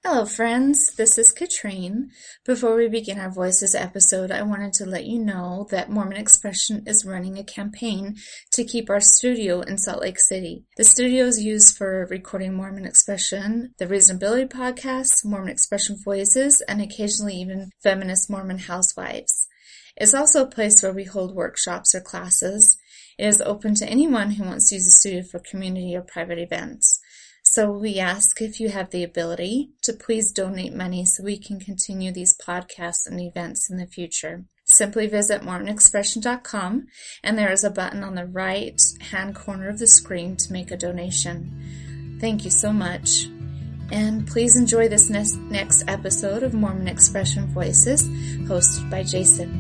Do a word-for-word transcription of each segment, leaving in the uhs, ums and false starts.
Hello, friends. This is Katrine. Before we begin our Voices episode, I wanted to let you know that Mormon Expression is running a campaign to keep our studio in Salt Lake City. The studio is used for recording Mormon Expression, the Reasonability Podcast, Mormon Expression Voices, and occasionally even Feminist Mormon Housewives. It's also a place where we hold workshops or classes. It is open to anyone who wants to use the studio for community or private events. So we ask if you have the ability to please donate money so we can continue these podcasts and events in the future. Simply visit Mormon Expression dot com, and there is a button on the right hand corner of the screen to make a donation. Thank you so much. And please enjoy this next, next episode of Mormon Expression Voices, hosted by Jason.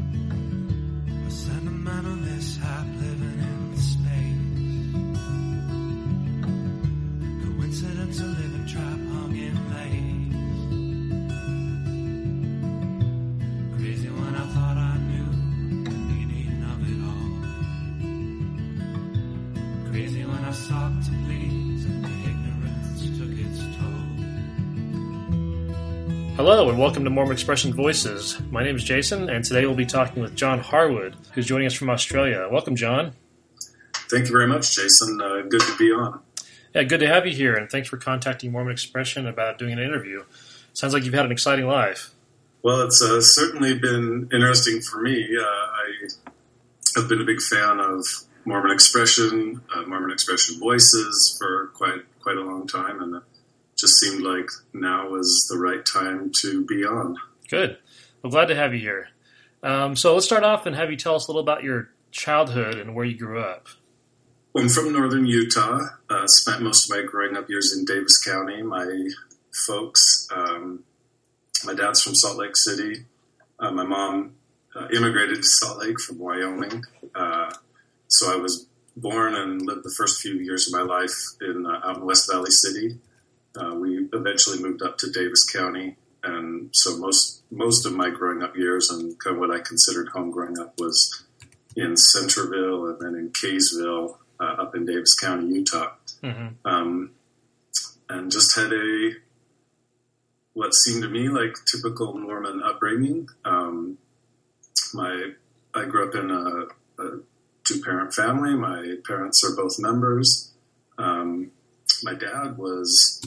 Hello and welcome to Mormon Expression Voices. My name is Jason, and today we'll be talking with John Harwood, who's joining us from Australia. Welcome, John. Thank you very much, Jason. Uh, good to be on. Yeah, good to have you here, and thanks for contacting Mormon Expression about doing an interview. Sounds like you've had an exciting life. Well, it's uh, certainly been interesting for me. Uh, I have been a big fan of Mormon Expression, uh, Mormon Expression Voices for quite quite a long time, and it just seemed like now was the right time to be on. Good. Well, glad to have you here. Um, so let's start off and have you tell us a little about your childhood and where you grew up. Well, I'm from northern Utah. Uh, spent most of my growing up years in Davis County. My folks, um, my dad's from Salt Lake City. Uh, my mom uh, immigrated to Salt Lake from Wyoming. Uh, so I was born and lived the first few years of my life in uh, out in West Valley City. Uh, we eventually moved up to Davis County, and so most most of my growing up years and kind of what I considered home growing up was in Centerville and then in Kaysville, uh, up in Davis County, Utah, mm-hmm. um, and just had a what seemed to me like typical Mormon upbringing. Um, my I grew up in a, a two parent family. My parents are both members. Um, my dad was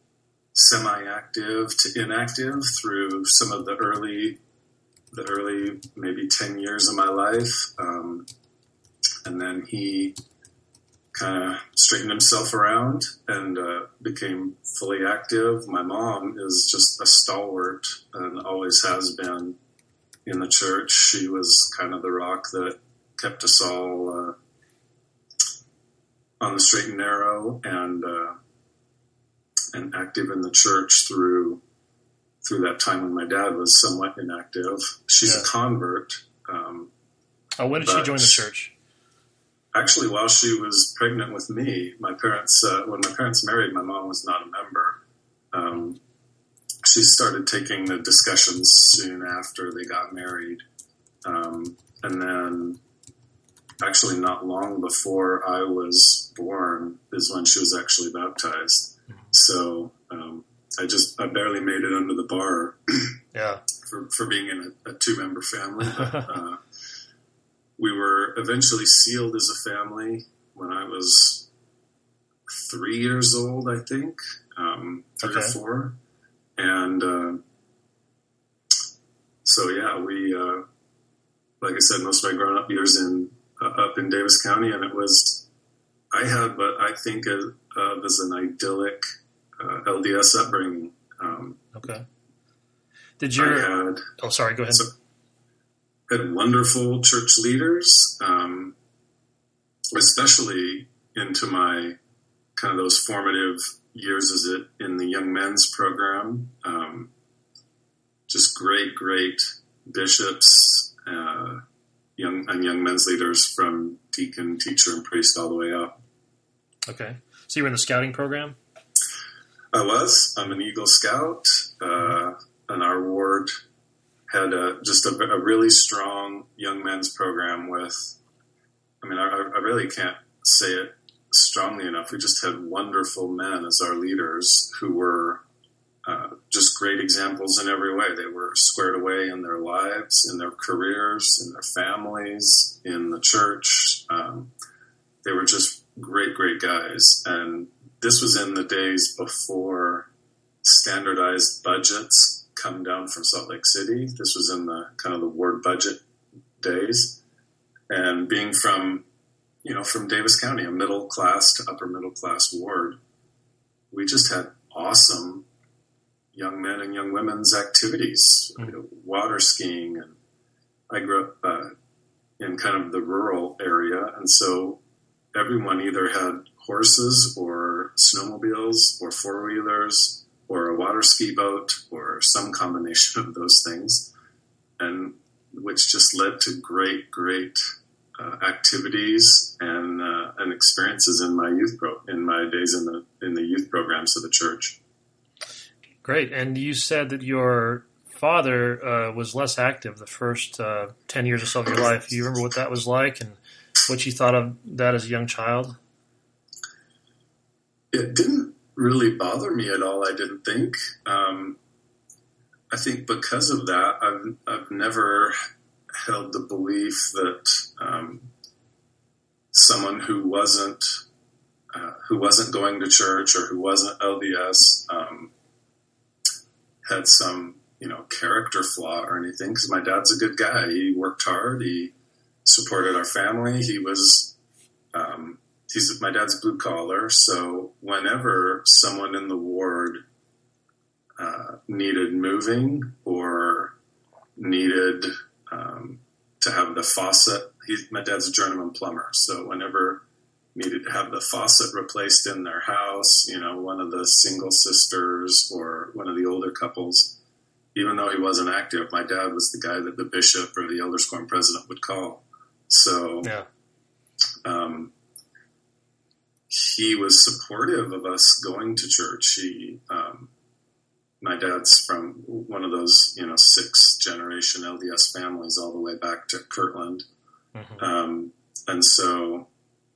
semi-active to inactive through some of the early, the early maybe ten years of my life. Um, and then he kind of straightened himself around and uh, became fully active. My mom is just a stalwart and always has been in the church. She was kind of the rock that kept us all uh, on the straight and narrow, and uh, and active in the church through through that time when my dad was somewhat inactive. She's yeah. a convert. Um, oh, when did she join the church? Actually, while she was pregnant with me, my parents, uh, when my parents married, my mom was not a member. Um, she started taking the discussions soon after they got married. Um, and then actually not long before I was born is when she was actually baptized. So um, I just I barely made it under the bar yeah. for, for being in a, a two-member family. But, uh, we were eventually sealed as a family when I was three years old, I think, um, three okay. or four. And uh, so, yeah, we, uh, like I said, most of my grown-up years in uh, up in Davis County, and it was, I had what I think of uh, as an idyllic Uh, L D S upbringing. Um, okay. Did your? I had, oh, sorry. Go ahead. So, had wonderful church leaders, um, especially into my kind of those formative years as it in the young men's program. Um, just great, great bishops, uh, young and young men's leaders from deacon, teacher, and priest all the way up. Okay. So you were in the scouting program? I was. I'm an Eagle Scout, uh, and our ward had a, just a, a really strong young men's program with, I mean, I, I really can't say it strongly enough. We just had wonderful men as our leaders who were uh, just examples in every way. They were squared away in their lives, in their careers, in their families, in the church. Um, they were just great, great guys. And this was in the days before standardized budgets come down from Salt Lake City. This was in the kind of the ward budget days. And being from, you know, from Davis County, a middle class to upper middle class ward, we just had awesome young men and young women's activities, mm-hmm. you know, water skiing. And I grew up uh, in kind of the rural area. And so everyone either had horses or snowmobiles or four-wheelers or a water ski boat or some combination of those things, and which just led to great, great uh, activities and uh, and experiences in my youth pro in my days in the in the youth programs of the church. Great, and you said that your father uh, was less active the first uh, ten years or so of your life. Do you remember what that was like and what you thought of that as a young child? It didn't really bother me at all, I didn't think. Um, I think because of that, I've, I've never held the belief that um, someone who wasn't uh, who wasn't going to church or who wasn't L D S um, had some, you know, character flaw or anything, because my dad's a good guy. He worked hard. He supported our family. He was, um, he's my dad's blue collar. So whenever someone in the ward uh, needed moving or needed um, to have the faucet, he's, my dad's a journeyman plumber. So whenever needed to have the faucet replaced in their house, you know, one of the single sisters or one of the older couples, even though he wasn't active, my dad was the guy that the bishop or the elders quorum president would call. So yeah. um, he was supportive of us going to church. He, um, my dad's from one of those, you know, six generation L D S families all the way back to Kirtland. Mm-hmm. Um, and so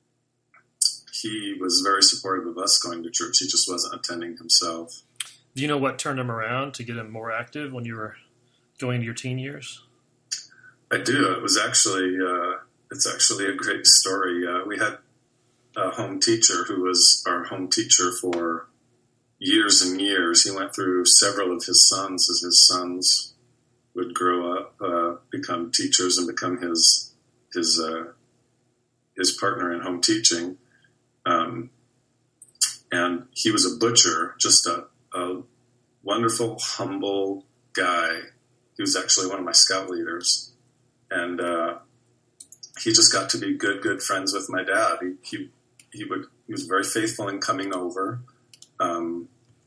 he was very supportive of us going to church. He just wasn't attending himself. Do you know what turned him around to get him more active when you were going into your teen years? I do. It was actually, uh, it's actually a great story. Uh, we had a home teacher who was our home teacher for years and years. He went through several of his sons as his sons would grow up, uh, become teachers and become his, his, uh, his partner in home teaching. Um, and he was a butcher, just a, a wonderful, humble guy. He was actually one of my scout leaders. And uh, he just got to be good, good friends with my dad. He he, he would he was very faithful in coming over, um,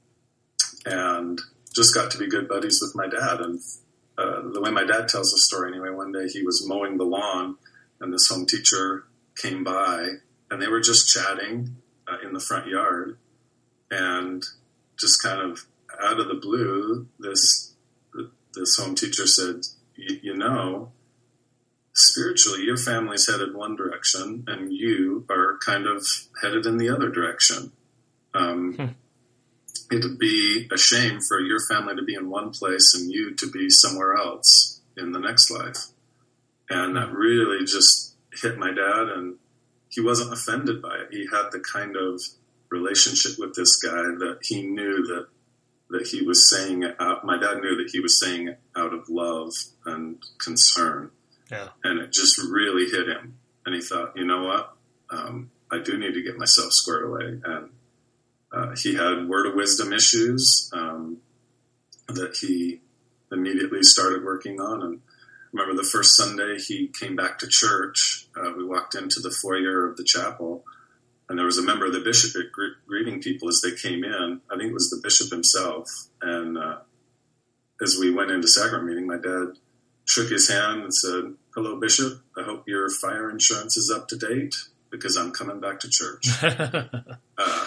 and just got to be good buddies with my dad. And uh, the way my dad tells the story, anyway, one day he was mowing the lawn, and this home teacher came by, and they were just chatting uh, in the front yard, and just kind of out of the blue, this this home teacher said, "You know, spiritually, your family's headed one direction, and you are kind of headed in the other direction. Um, hmm. It'd be a shame for your family to be in one place and you to be somewhere else in the next life." And that really just hit my dad, and he wasn't offended by it. He had the kind of relationship with this guy that he knew that that he was saying it out. My dad knew that he was saying it out of love and concern. Yeah. And it just really hit him. And he thought, you know what? Um, I do need to get myself squared away. And uh, he had word of wisdom issues um, that he immediately started working on. And I remember the first Sunday he came back to church, uh, we walked into the foyer of the chapel, and there was a member of the bishop gre- greeting people as they came in. I think it was the bishop himself. And uh, as we went into sacrament meeting, my dad shook his hand and said, "Hello, Bishop. I hope your fire insurance is up to date because I'm coming back to church." uh,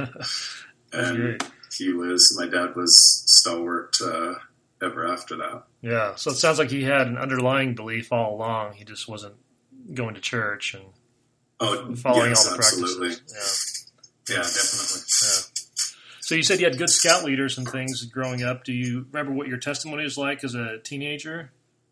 and great. he was, my dad was stalwart uh, ever after that. Yeah. So it sounds like he had an underlying belief all along. He just wasn't going to church and oh, following yes, all the absolutely. practices. Yeah. Yeah, definitely. Yeah. So you said you had good scout leaders and things growing up. Do you remember what your testimony was like as a teenager?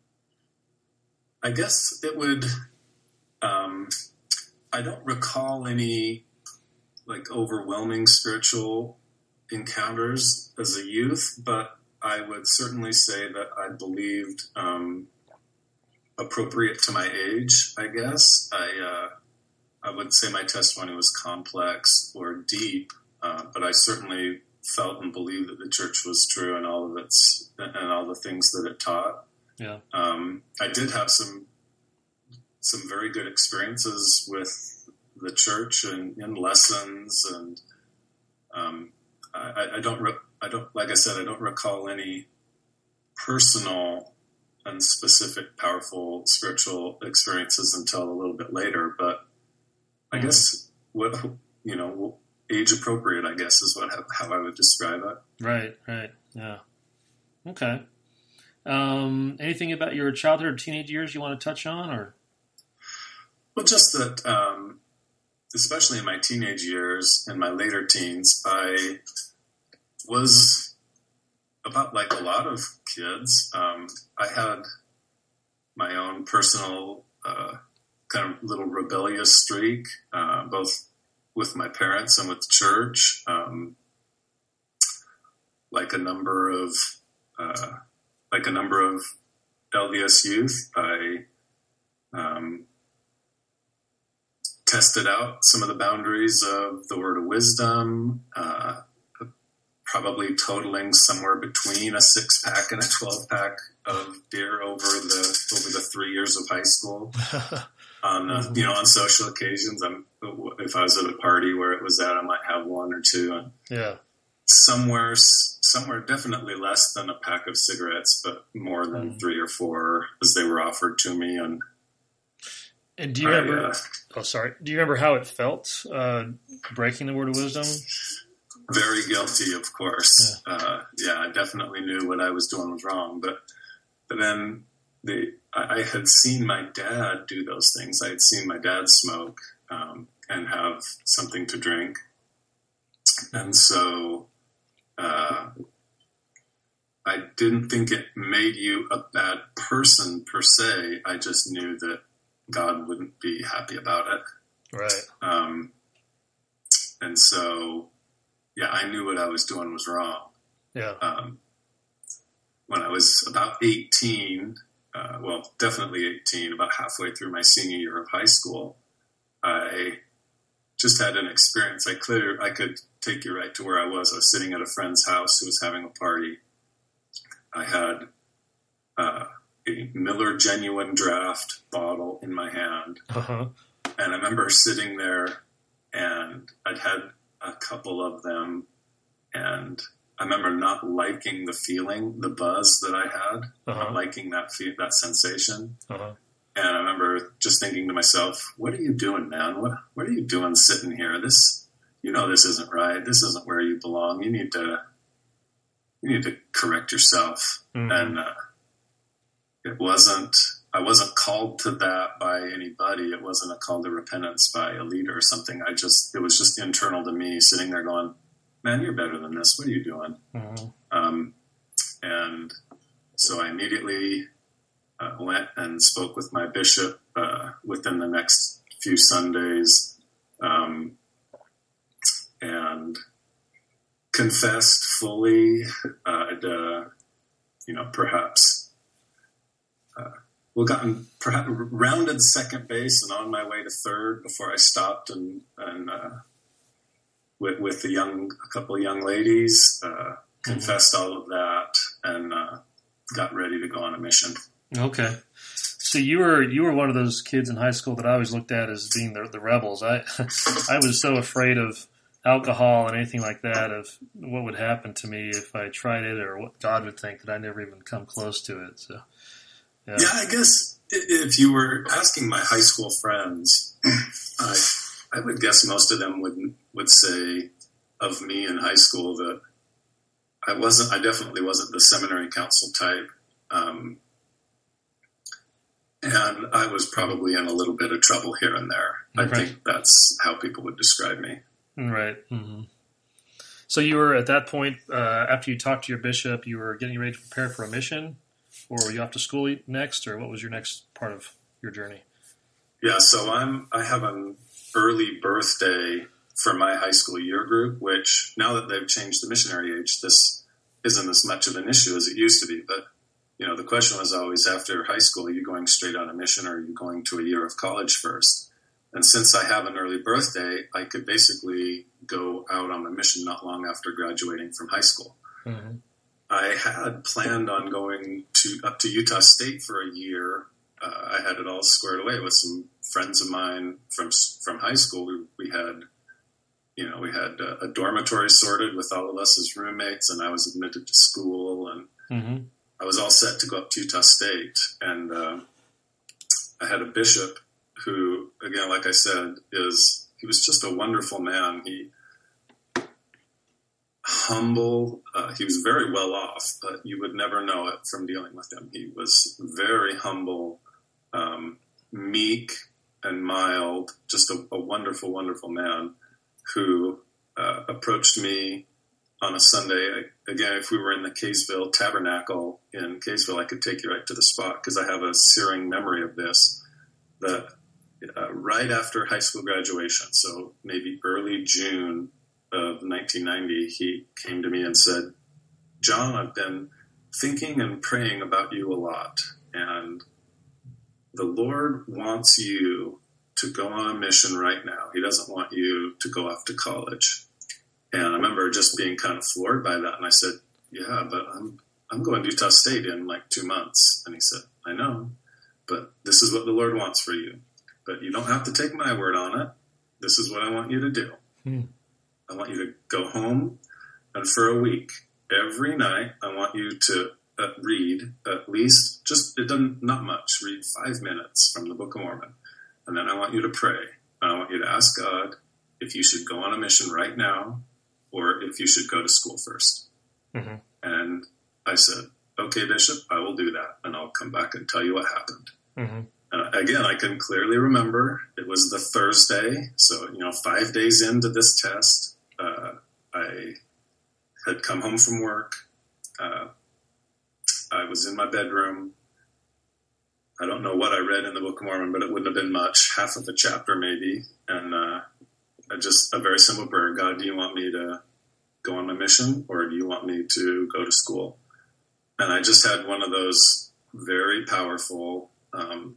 I guess it would, um, I don't recall any like overwhelming spiritual encounters as a youth, but I would certainly say that I believed um, appropriate to my age, I guess. I, uh, I would say my testimony was complex or deep, uh, but I certainly felt and believed that the church was true and all of its and all the things that it taught. Yeah. Um, I did have some some very good experiences with the church and in lessons, and um, I, I don't re- I don't like I said I don't recall any personal and specific powerful spiritual experiences until a little bit later, but I mm-hmm. guess what you know age appropriate I guess is what how I would describe it. Right, right, yeah, okay. Um, anything about your childhood or teenage years you want to touch on, or? Well, just that, um, especially in my teenage years and my later teens, I was about like a lot of kids. Um, I had my own personal uh, kind of little rebellious streak, uh, both with my parents and with the church. Um, like a number of uh, like a number of L D S youth, I um, tested out some of the boundaries of the word of wisdom, uh, probably totaling somewhere between a six pack and a twelve pack of beer over the over the three years of high school. on uh, you know on social occasions, I'm, if I was at a party where it was at, I might have one or two. And yeah, somewhere somewhere definitely less than a pack of cigarettes, but more than mm. three or four as they were offered to me. And And do you I, remember? Uh, oh, sorry. Do you remember how it felt uh, breaking the word of wisdom? Very guilty, of course. Yeah. Uh, yeah, I definitely knew what I was doing was wrong. But but then the I, I had seen my dad do those things. I had seen my dad smoke um, and have something to drink, and so uh, I didn't think it made you a bad person per se. I just knew that God wouldn't be happy about it. Right. Um, and so, yeah, I knew what I was doing was wrong. Yeah. Um, when I was about eighteen, uh, well, definitely eighteen, about halfway through my senior year of high school, I just had an experience. I clear, I could take you right to where I was. I was sitting at a friend's house who was having a party. I had, uh, a Miller Genuine Draft bottle in my hand. Uh-huh. And I remember sitting there and I'd had a couple of them and I remember not liking the feeling, the buzz that I had, uh-huh. not liking that fe- that sensation. Uh-huh. And I remember just thinking to myself, what are you doing, man? What, what are you doing sitting here? This, you know, this isn't right. This isn't where you belong. You need to, you need to correct yourself. Mm-hmm. And, uh, It wasn't, I wasn't called to that by anybody. It wasn't a call to repentance by a leader or something. I just, it was just internal to me sitting there going, man, you're better than this. What are you doing? Mm-hmm. Um, and so I immediately uh, went and spoke with my bishop uh, within the next few Sundays um, and confessed fully. Uh, I'd, uh, you know, perhaps Uh, well, gotten perhaps rounded second base and on my way to third before I stopped and, and uh, with, with the young, a couple of young ladies, uh, confessed mm-hmm. all of that and uh, got ready to go on a mission. Okay. So you were you were one of those kids in high school that I always looked at as being the, the rebels. I I was so afraid of alcohol and anything like that, of what would happen to me if I tried it or what God would think, that I never even come close to it. So. Yeah. yeah, I guess if you were asking my high school friends, I, I would guess most of them would would say of me in high school that I wasn't. I definitely wasn't the seminary council type, um, and I was probably in a little bit of trouble here and there. Right. I think that's how people would describe me. Right. Mm-hmm. So you were at that point, uh, after you talked to your bishop, you were getting ready to prepare for a mission, or were you off to school next, or what was your next part of your journey? Yeah, so I'm I have an early birthday for my high school year group, which now that they've changed the missionary age, this isn't as much of an issue as it used to be. But, you know, the question was always, after high school, are you going straight on a mission, or are you going to a year of college first? And since I have an early birthday, I could basically go out on a mission not long after graduating from high school. Mm-hmm. I had planned on going to up to Utah State for a year. Uh, I had it all squared away with some friends of mine from from high school. We, we had, you know, we had a, a dormitory sorted with all of us as roommates, and I was admitted to school, and mm-hmm. I was all set to go up to Utah State. And uh, I had a bishop who, again, like I said, is he was just a wonderful man. He humble. Uh, he was very well off, but you would never know it from dealing with him. He was very humble, um, meek and mild, just a, a wonderful, wonderful man who uh, approached me on a Sunday. I, again, if we were in the Kaysville Tabernacle in Kaysville, I could take you right to the spot, because I have a searing memory of this, that uh, right after high school graduation, so maybe early June of nineteen ninety, he came to me and said, "John, I've been thinking and praying about you a lot, and the Lord wants you to go on a mission right now. He doesn't want you to go off to college." And I remember just being kind of floored by that. And I said, "Yeah, but I'm I'm going to Utah State in like two months. And he said, "I know, but this is what the Lord wants for you. But you don't have to take my word on it. This is what I want you to do. Hmm. I want you to go home, and for a week, every night, I want you to uh, read at least, just, it doesn't, not much, read five minutes from the Book of Mormon. And then I want you to pray. And I want you to ask God if you should go on a mission right now, or if you should go to school first." Mm-hmm. And I said, "Okay, Bishop, I will do that. And I'll come back and tell you what happened." Mm-hmm. And again, I can clearly remember it was the Thursday. So, you know, five days into this test, uh, I had come home from work. Uh, I was in my bedroom. I don't know what I read in the Book of Mormon, but it wouldn't have been much, half of a chapter maybe. And uh, I just a very simple prayer: "God, do you want me to go on my mission, or do you want me to go to school?" And I just had one of those very powerful, um,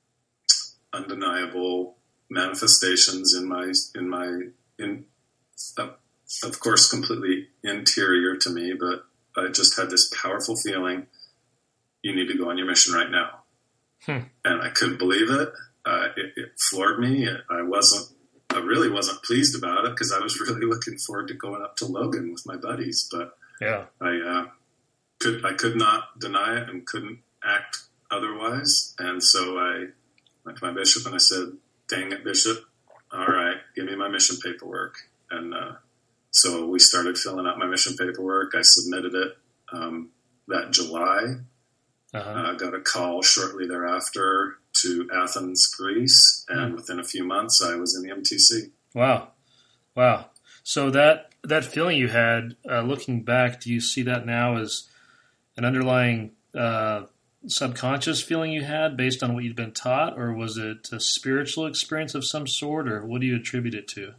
undeniable manifestations in my in my in uh, of course completely interior to me, but I just had this powerful feeling: you need to go on your mission right now. Hmm. And I couldn't believe it. Uh, it, it floored me. It, I wasn't. I really wasn't pleased about it, because I was really looking forward to going up to Logan with my buddies. But yeah, I uh, could I could not deny it and couldn't act otherwise. And so I went to my bishop and I said, "Dang it, Bishop! All right, give me my mission paperwork." And uh, so we started filling out my mission paperwork. I submitted it um, that July. Uh-huh. Uh, got a call shortly thereafter to Athens, Greece, and within a few months, I was in the M T C. Wow, wow! So that that feeling you had, uh, looking back, do you see that now as an underlying uh, subconscious feeling you had based on what you'd been taught, or was it a spiritual experience of some sort, or what do you attribute it to?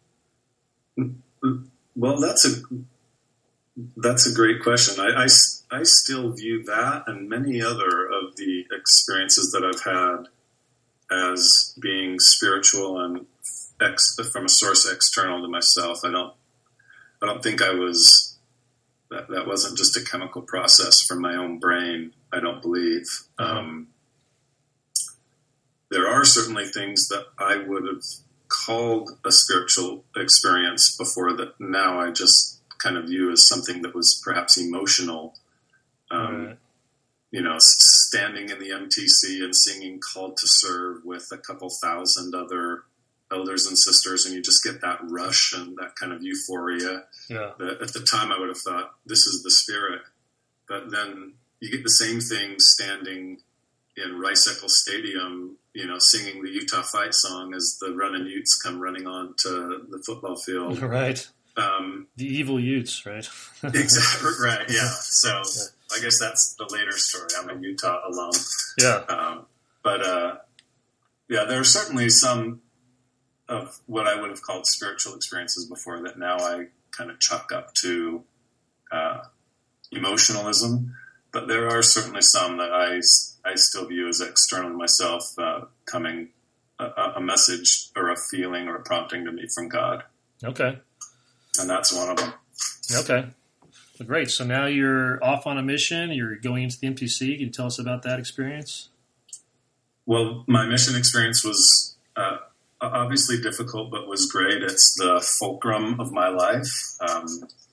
Well, that's a that's a great question. I, I, I still view that and many other of the experiences that I've had as being spiritual and ex, from a source external to myself. I don't I don't think I was that that wasn't just a chemical process from my own brain. I don't believe. Uh-huh. Um, there are certainly things that I would have called a spiritual experience before that now I just kind of view as something that was perhaps emotional. Um, right. You know, standing in the M T C and singing "Called to Serve" with a couple thousand other elders and sisters, and you just get that rush and that kind of euphoria. Yeah. That at the time I would have thought, this is the Spirit. But then you get the same thing standing in Rice Eccles Stadium, you know, singing the Utah Fight song as the running Utes come running on to the football field. Right. Um, the evil Utes, right? exactly right. Yeah. So yeah. I guess that's the later story. I'm a Utah alum. Yeah. Um, but uh, yeah, there are certainly some of what I would have called spiritual experiences before that now I kind of chalk up to uh, emotionalism. But there are certainly some that I, I still view as external to myself, uh, coming a, a message or a feeling or a prompting to me from God. Okay. And that's one of them. Okay. Well, great. So now you're off on a mission. You're going into the M T C. Can you tell us about that experience? Well, my mission experience was uh, obviously difficult, but was great. It's the fulcrum of my life. Um,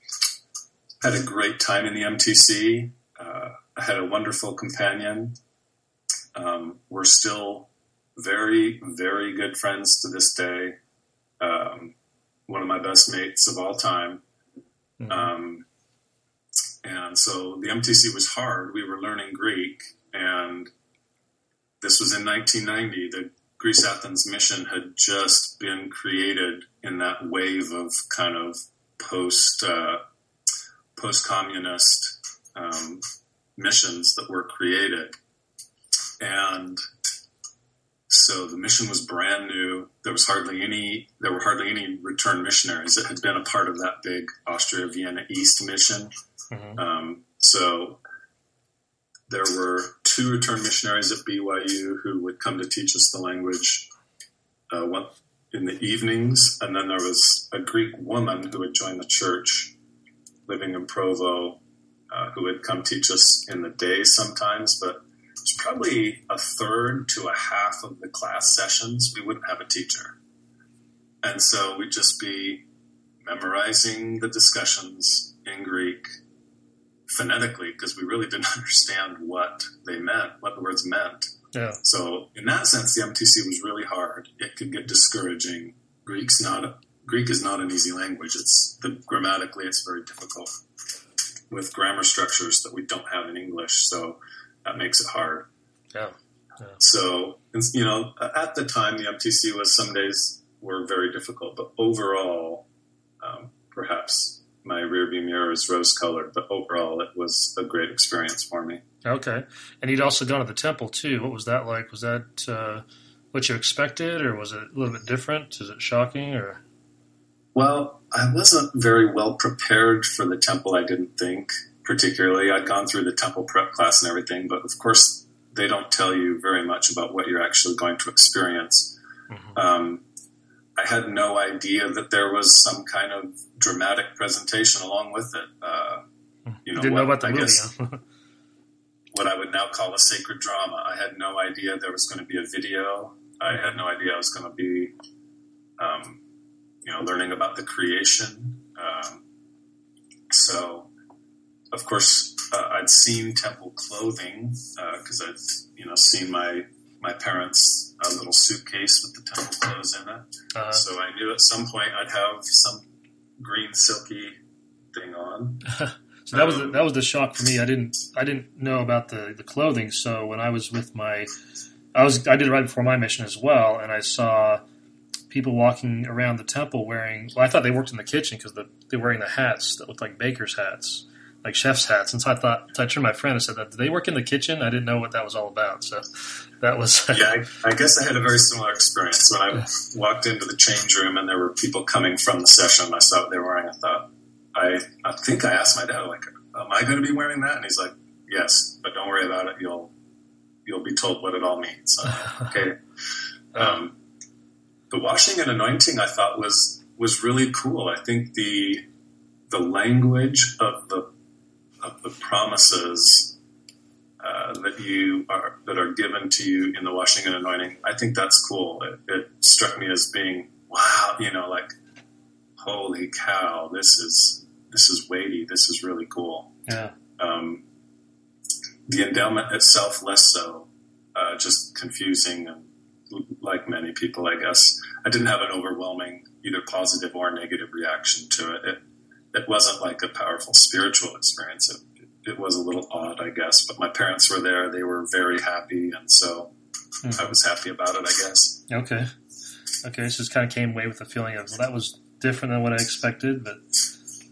had a great time in the M T C. Uh, I had a wonderful companion. Um, we're still very, very good friends to this day. Um, one of my best mates of all time. Mm-hmm. Um, and so the M T C was hard. We were learning Greek, and this was in nineteen ninety. The Greece Athens mission had just been created in that wave of kind of post, uh, post-communist um, missions that were created. And so the mission was brand new. There was hardly any, there were hardly any return missionaries that had been a part of that big Austria-Vienna East mission. Mm-hmm. Um, so there were two return missionaries at B Y U who would come to teach us the language uh, one, in the evenings. And then there was a Greek woman who had joined the church living in Provo, uh, who would come teach us in the day sometimes, but it's probably a third to a half of the class sessions we wouldn't have a teacher. And so we'd just be memorizing the discussions in Greek phonetically because we really didn't understand what they meant, what the words meant. Yeah. So in that sense, the M T C was really hard. It could get discouraging. Greek's not a, Greek is not an easy language. It's the, grammatically, it's very difficult with grammar structures that we don't have in English. So that makes it hard. Yeah. yeah. So, you know, at the time, the M T C was, some days were very difficult, but overall, um, perhaps my rearview mirror is rose-colored, but overall, it was a great experience for me. Okay. And you'd also gone to the temple, too. What was that like? Was that uh, what you expected, or was it a little bit different? Is it shocking, or? Well, I wasn't very well prepared for the temple, I didn't think. Particularly, I'd gone through the temple prep class and everything, but of course, they don't tell you very much about what you're actually going to experience. Mm-hmm. Um, I had no idea that there was some kind of dramatic presentation along with it. Uh, you know, Didn't what, know about the I movie. guess, Huh? what I would now call a sacred drama. I had no idea there was going to be a video. I had no idea I was going to be, um, you know, learning about the creation. Um, so. Of course, uh, I'd seen temple clothing because uh, I'd, you know, seen my my parents' uh, little suitcase with the temple clothes in it. Uh-huh. So I knew at some point I'd have some green silky thing on. So that was the, that was the shock for me. I didn't I didn't know about the, the clothing. So when I was with my, I was I did it right before my mission as well, and I saw people walking around the temple wearing. Well, I thought they worked in the kitchen because the, they were wearing the hats that looked like baker's hats. Like chef's hats. And so I thought, so I turned to my friend and said, "Did they work in the kitchen?" I didn't know what that was all about. So that was... yeah, I, I guess I had a very similar experience. When I walked into the change room and there were people coming from the session, I saw what they were wearing. I thought, I, I think I asked my dad, like, am I going to be wearing that? And he's like, yes, but don't worry about it. You'll, you'll be told what it all means. So, okay. Um, the washing and anointing I thought was, was really cool. I think the, the language of the of the promises uh, that you are that are given to you in the washing and anointing, I think that's cool. It, it struck me as being, wow, you know, like, holy cow, this is this is weighty. This is really cool. Yeah. Um, the endowment itself, less so, uh, just confusing, and like many people, I guess, I didn't have an overwhelming either positive or negative reaction to it. It It wasn't like a powerful spiritual experience. It, it was a little odd, I guess. But my parents were there. They were very happy. And so mm. I was happy about it, I guess. Okay. Okay. So it kind of came away with the feeling of, well, that was different than what I expected. But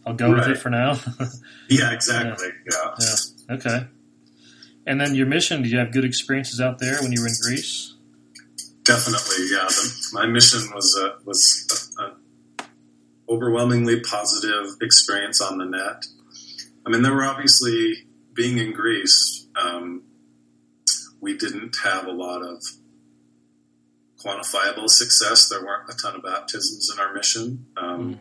I'll go right. with it for now. Yeah, exactly. Yeah. yeah. Yeah. Okay. And then your mission, did you have good experiences out there when you were in Greece? Definitely, yeah. The, my mission was a, was a, a overwhelmingly positive experience on the net. I mean, there were obviously, being in Greece, um, we didn't have a lot of quantifiable success. There weren't a ton of baptisms in our mission. Um, mm.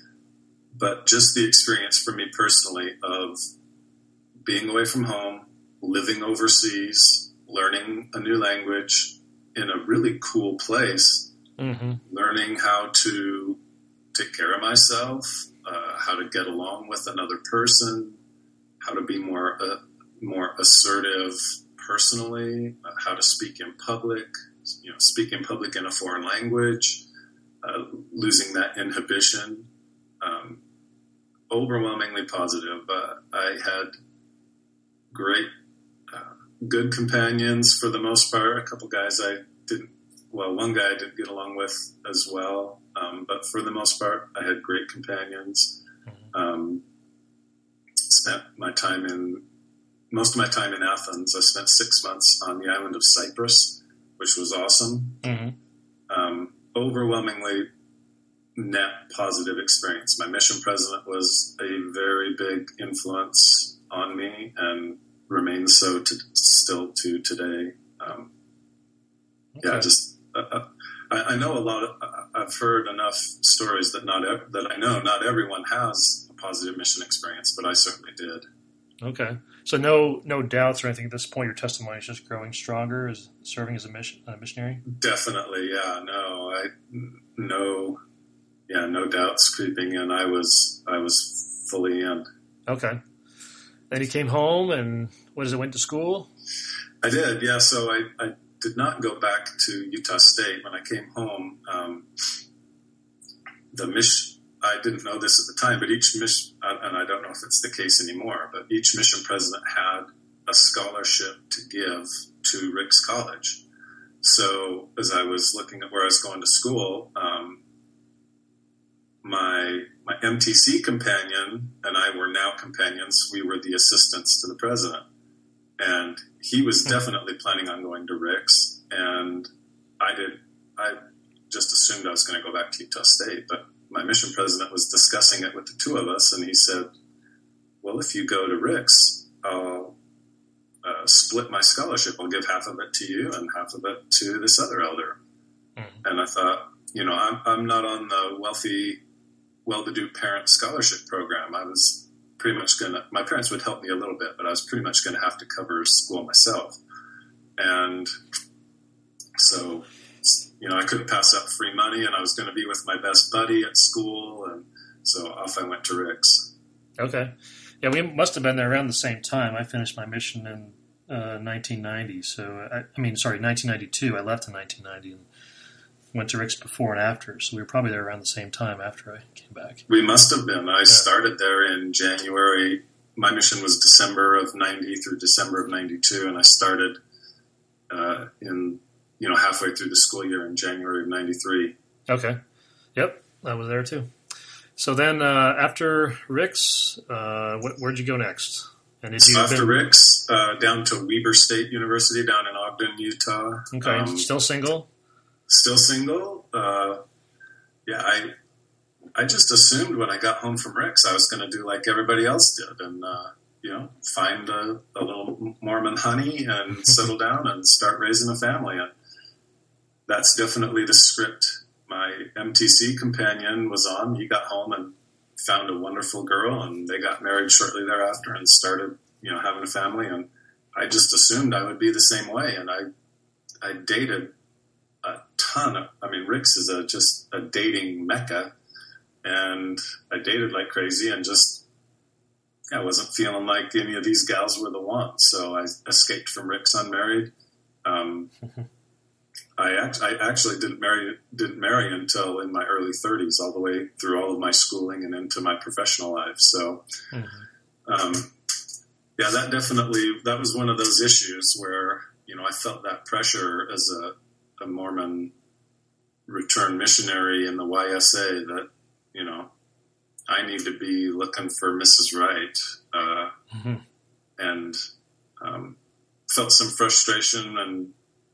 But just the experience for me personally of being away from home, living overseas, learning a new language in a really cool place, mm-hmm. learning how to take care of myself, uh, how to get along with another person, how to be more uh, more assertive personally, uh, how to speak in public, you know, speak in public in a foreign language, uh, losing that inhibition. Um, overwhelmingly positive. Uh, I had great, uh, good companions for the most part. A couple guys I didn't, well, one guy I didn't get along with as well. Um, but for the most part, I had great companions. Um, spent my time in, most of my time in Athens. I spent six months on the island of Cyprus, which was awesome. Mm-hmm. Um, overwhelmingly net positive experience. My mission president was a very big influence on me and remains so to, still to today. Um, okay. Yeah, just uh, I, I know a lot of. I've heard enough stories that not ev- that I know not everyone has a positive mission experience, but I certainly did. Okay, so no no doubts or anything at this point. Your testimony is just growing stronger as serving as a mission a missionary. Definitely, yeah. No, I no. Yeah, no doubts creeping in. I was I was fully in. Okay. Then you came home, and what is it? Went to school? I did, yeah. So I, I did not go back to Utah State when I came home. Um, the mission, I didn't know this at the time, but each mission, and I don't know if it's the case anymore, but each mission president had a scholarship to give to Ricks College. So as I was looking at where I was going to school, um, My my M T C companion and I were now companions. We were the assistants to the president. And he was definitely planning on going to Ricks. And I did, I just assumed I was going to go back to Utah State. But my mission president was discussing it with the two of us. And he said, well, if you go to Ricks, I'll uh, split my scholarship. I'll give half of it to you and half of it to this other elder. Mm-hmm. And I thought, you know, I'm, I'm not on the wealthy, well-to-do parent scholarship program. I was pretty much going to, my parents would help me a little bit, but I was pretty much going to have to cover school myself. And so, you know, I couldn't pass up free money, and I was going to be with my best buddy at school. And so off I went to Ricks. Okay. Yeah, we must have been there around the same time. I finished my mission in uh, nineteen ninety. So, I, I mean, sorry, nineteen ninety-two. I left in nineteen ninety and went to Ricks before and after. So we were probably there around the same time after I came back. We must have been. I yeah. started there in January. My mission was December of ninety through December of ninety-two, and I started uh, in, you know, halfway through the school year in January of ninety-three. Okay. Yep, I was there too. So then uh, after Ricks, uh, wh- where'd you go next? And did you so after been... Ricks, uh, down to Weber State University down in Ogden, Utah. Okay, um, still single? Still single. Uh, yeah, I I just assumed when I got home from Ricks I was going to do like everybody else did and, uh, you know, find a, a little Mormon honey and settle down and start raising a family. And that's definitely the script my M T C companion was on. He got home and found a wonderful girl, and they got married shortly thereafter and started, you know, having a family. And I just assumed I would be the same way. And I, I dated a ton of, I mean, Ricks is a, just a dating mecca, and I dated like crazy and just, I wasn't feeling like any of these gals were the ones. So I escaped from Ricks unmarried. Um, I, act, I actually didn't marry didn't marry until in my early thirties, all the way through all of my schooling and into my professional life. So, mm-hmm. um, yeah, that definitely, that was one of those issues where, you know, I felt that pressure as a, a Mormon returned missionary in the Y S A that, you know, I need to be looking for Missus Right, uh, mm-hmm. and um, felt some frustration and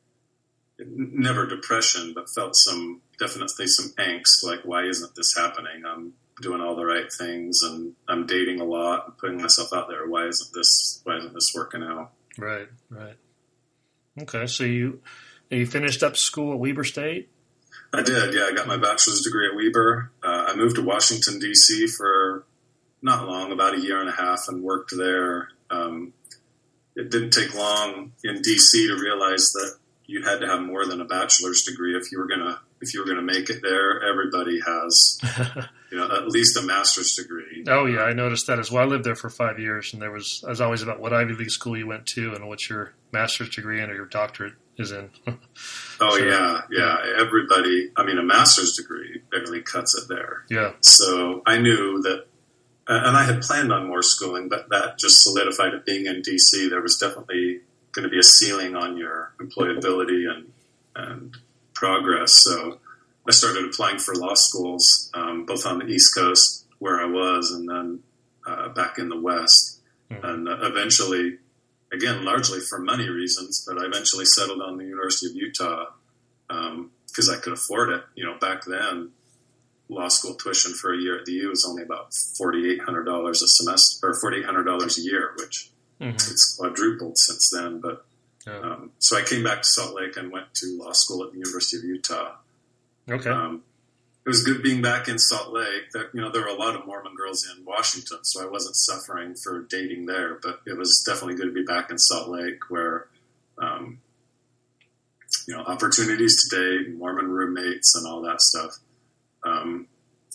never depression, but felt some definitely some angst. Like, why isn't this happening? I'm doing all the right things, and I'm dating a lot and putting myself out there. Why isn't this? Why isn't this working out? Right, right. Okay, so you you finished up school at Weber State? I did, yeah. I got my bachelor's degree at Weber. Uh, I moved to Washington, D C for not long, about a year and a half, and worked there. Um, it didn't take long in D C to realize that you had to have more than a bachelor's degree if you were gonna if you were gonna make it there. Everybody has, you know, at least a master's degree. Oh yeah, I noticed that as well. I lived there for five years, and there was I was always about what Ivy League school you went to and what your master's degree in or your doctorate is in. Oh so, yeah, yeah. Everybody. I mean, a master's degree barely cuts it there. Yeah. So I knew that, and I had planned on more schooling, but that just solidified it. Being in D C, there was definitely going to be a ceiling on your employability and and progress. So I started applying for law schools, um, both on the East Coast where I was, and then uh, back in the West. Mm-hmm. And uh, eventually, again, largely for money reasons, but I eventually settled on the University of Utah because um, I could afford it. You know, back then, law school tuition for a year at the U was only about forty-eight hundred dollars a semester, or forty-eight hundred dollars a year, which mm-hmm. it's quadrupled since then. But yeah. um, so I came back to Salt Lake and went to law school at the University of Utah. Okay. Um, it was good being back in Salt Lake. That, you know, there were a lot of Mormon girls in Washington, so I wasn't suffering for dating there. But it was definitely good to be back in Salt Lake, where um, you know, opportunities to date, Mormon roommates, and all that stuff. Um,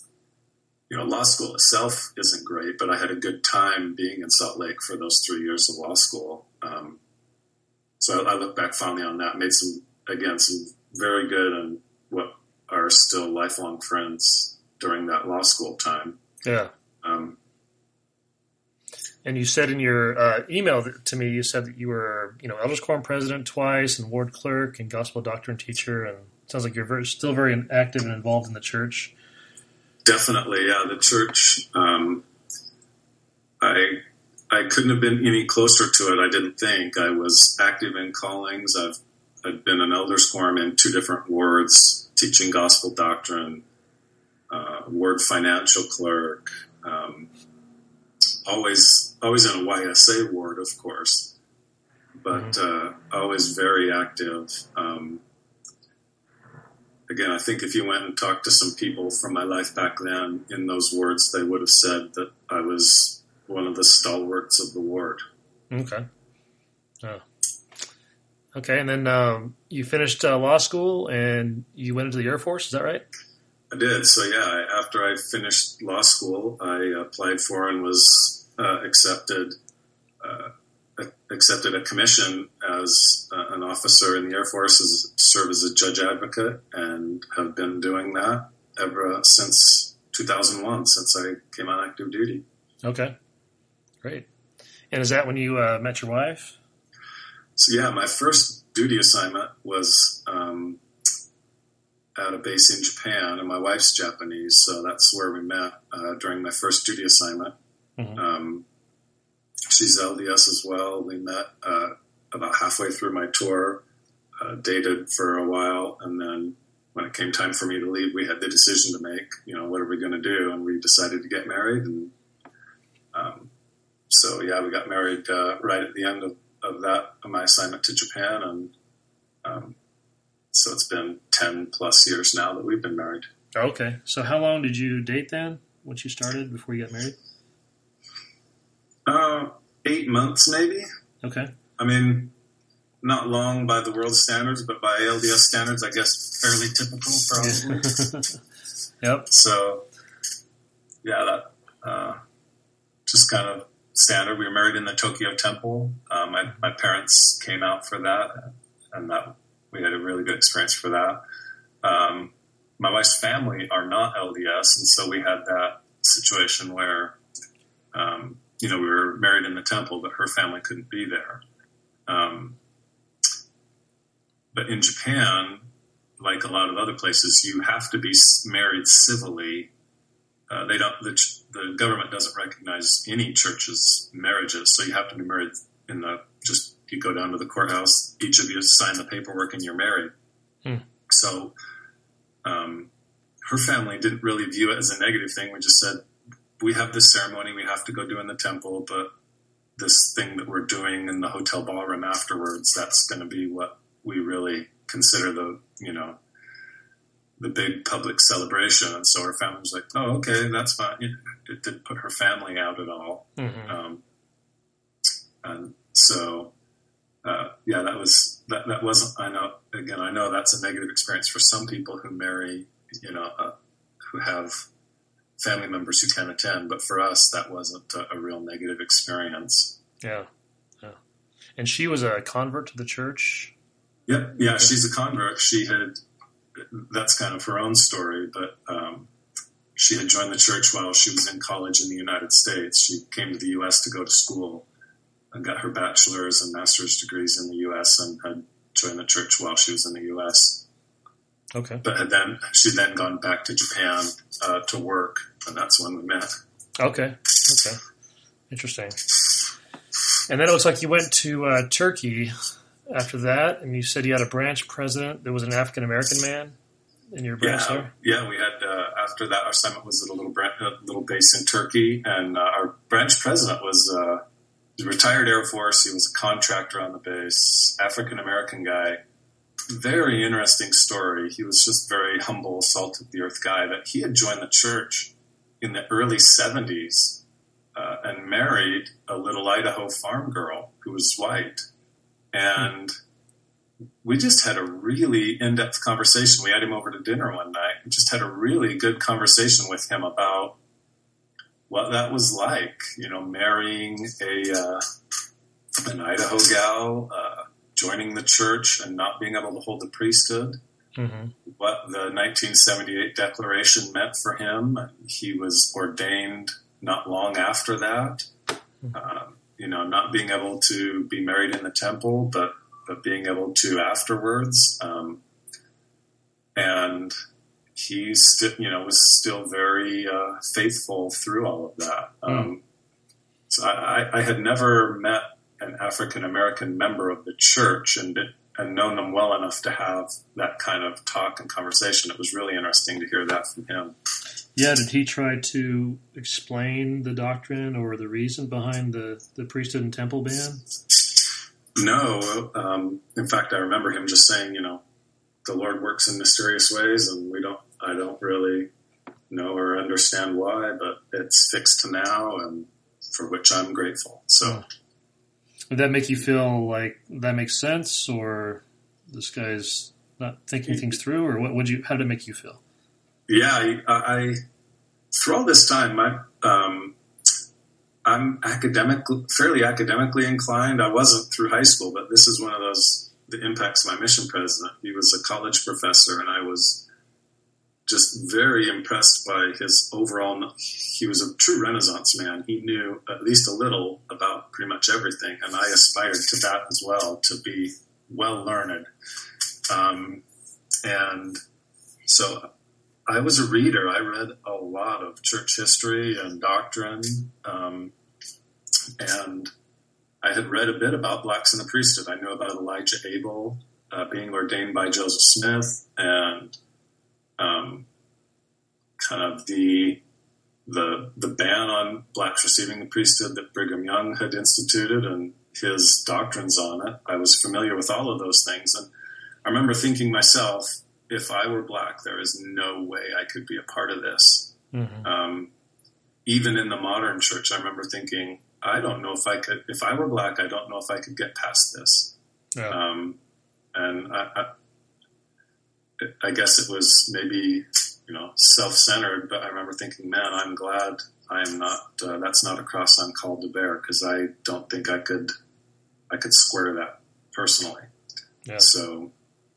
you know, law school itself isn't great, but I had a good time being in Salt Lake for those three years of law school. Um, so I, I look back fondly on that. Made some, again, some very good and what are still lifelong friends during that law school time. Yeah. Um, and you said in your uh, email to me, you said that you were, you know, Elders Quorum president twice and ward clerk and gospel doctrine teacher, and it sounds like you're very, still very active and involved in the church. Definitely, yeah. The church, um, I I couldn't have been any closer to it. I didn't think. I was active in callings. I've I've been an Elders Quorum in two different wards, teaching gospel doctrine, uh, ward financial clerk, um, always always in a Y S A ward, of course, but uh, always very active. Um, again, I think if you went and talked to some people from my life back then in those wards, they would have said that I was one of the stalwarts of the ward. Okay. Oh. Okay, and then um, you finished uh, law school and you went into the Air Force, is that right? I did. So, yeah, after I finished law school, I applied for and was uh, accepted uh, accepted a commission as uh, an officer in the Air Force as, to serve as a judge advocate, and have been doing that ever since two thousand one, since I came on active duty. Okay, great. And is that when you uh, met your wife? So, yeah, my first duty assignment was um, at a base in Japan, and my wife's Japanese, so that's where we met uh, during my first duty assignment. Mm-hmm. Um, she's L D S as well. We met uh, about halfway through my tour, uh, dated for a while, and then when it came time for me to leave, we had the decision to make, you know, what are we going to do? And we decided to get married. And um, so, yeah, we got married uh, right at the end of of that, of my assignment to Japan, and um, so it's been ten plus years now that we've been married. Okay, so how long did you date then, once you started, before you got married? Uh, eight months maybe. Okay. I mean, not long by the world standards, but by L D S standards, I guess fairly typical probably. Yep. So, yeah, that uh, just kind of standard. We were married in the Tokyo Temple. Uh, my, my parents came out for that, and that we had a really good experience for that. Um, my wife's family are not L D S, and so we had that situation where, um, you know, we were married in the temple, but her family couldn't be there. Um, but in Japan, like a lot of other places, you have to be married civilly. Uh, they don't. The, the government doesn't recognize any church's marriages, so you have to be married in the just you go down to the courthouse, each of you sign the paperwork, and you're married. Hmm. So um, her family didn't really view it as a negative thing. We just said, we have this ceremony we have to go do in the temple, but this thing that we're doing in the hotel ballroom afterwards, that's going to be what we really consider the, you know, the big public celebration. And so her family was like, oh, okay, that's fine. It, it didn't put her family out at all. Mm-hmm. Um, and so, uh, yeah, that was, that, that wasn't, I know, again, I know that's a negative experience for some people who marry, you know, uh, who have family members who can attend, but for us, that wasn't a, a real negative experience. Yeah. Yeah. And she was a convert to the church? Yep. Yeah. She's a convert. She had, that's kind of her own story, but um, she had joined the church while she was in college in the United States. She came to the U S to go to school and got her bachelor's and master's degrees in the U S and had joined the church while she was in the U S. Okay. But had then she'd then gone back to Japan uh, to work, and that's when we met. Okay. Okay. Interesting. And then it looks like you went to uh, Turkey after that, and you said you had a branch president. There was an African American man in your branch yeah, there. Yeah, we had. Uh, after that, our assignment was at a little branch, a little base in Turkey, and uh, our branch president was uh, a retired Air Force. He was a contractor on the base, African American guy. Very interesting story. He was just very humble, salt of the earth guy. That he had joined the church in the early seventies uh, and married a little Idaho farm girl who was white. And we just had a really in-depth conversation. We had him over to dinner one night. We just had a really good conversation with him about what that was like, you know, marrying a uh, an Idaho gal, uh, joining the church and not being able to hold the priesthood, mm-hmm. what the nineteen seventy-eight Declaration meant for him. He was ordained not long after that. Mm-hmm. Um, you know, not being able to be married in the temple, but, but being able to afterwards. Um, and he still, you know, was still very uh, faithful through all of that. Mm. Um, so I, I had never met an African-American member of the church and and known them well enough to have that kind of talk and conversation. It was really interesting to hear that from him. Yeah, did he try to explain the doctrine or the reason behind the, the priesthood and temple ban? No. Um, in fact, I remember him just saying, you know, the Lord works in mysterious ways, and we don't. I don't really know or understand why, but it's fixed to now, and for which I'm grateful. So. Would that make you feel like that makes sense, or this guy's not thinking things through, or what would you? How did it make you feel? Yeah, I, I through all this time, I, um, I'm academic, fairly academically inclined. I wasn't through high school, but this is one of those the impacts of my mission president. He was a college professor, and I was just very impressed by his overall. He was a true Renaissance man. He knew at least a little about pretty much everything, and I aspired to that as well, to be well learned. Um, and so I was a reader. I read a lot of church history and doctrine, um, and I had read a bit about blacks in the priesthood. I knew about Elijah Abel uh, being ordained by Joseph Smith, and Um, kind of the the the ban on blacks receiving the priesthood that Brigham Young had instituted and his doctrines on it. I was familiar with all of those things, and I remember thinking myself, if I were black, there is no way I could be a part of this. Mm-hmm. Um, even in the modern church, I remember thinking, I don't know if I could. If I were black, I don't know if I could get past this. Yeah. Um, and I, I I guess it was maybe, you know, self-centered, but I remember thinking, man, I'm glad I am not, uh, that's not a cross I'm called to bear, because I don't think I could, I could square that personally. Yeah. So,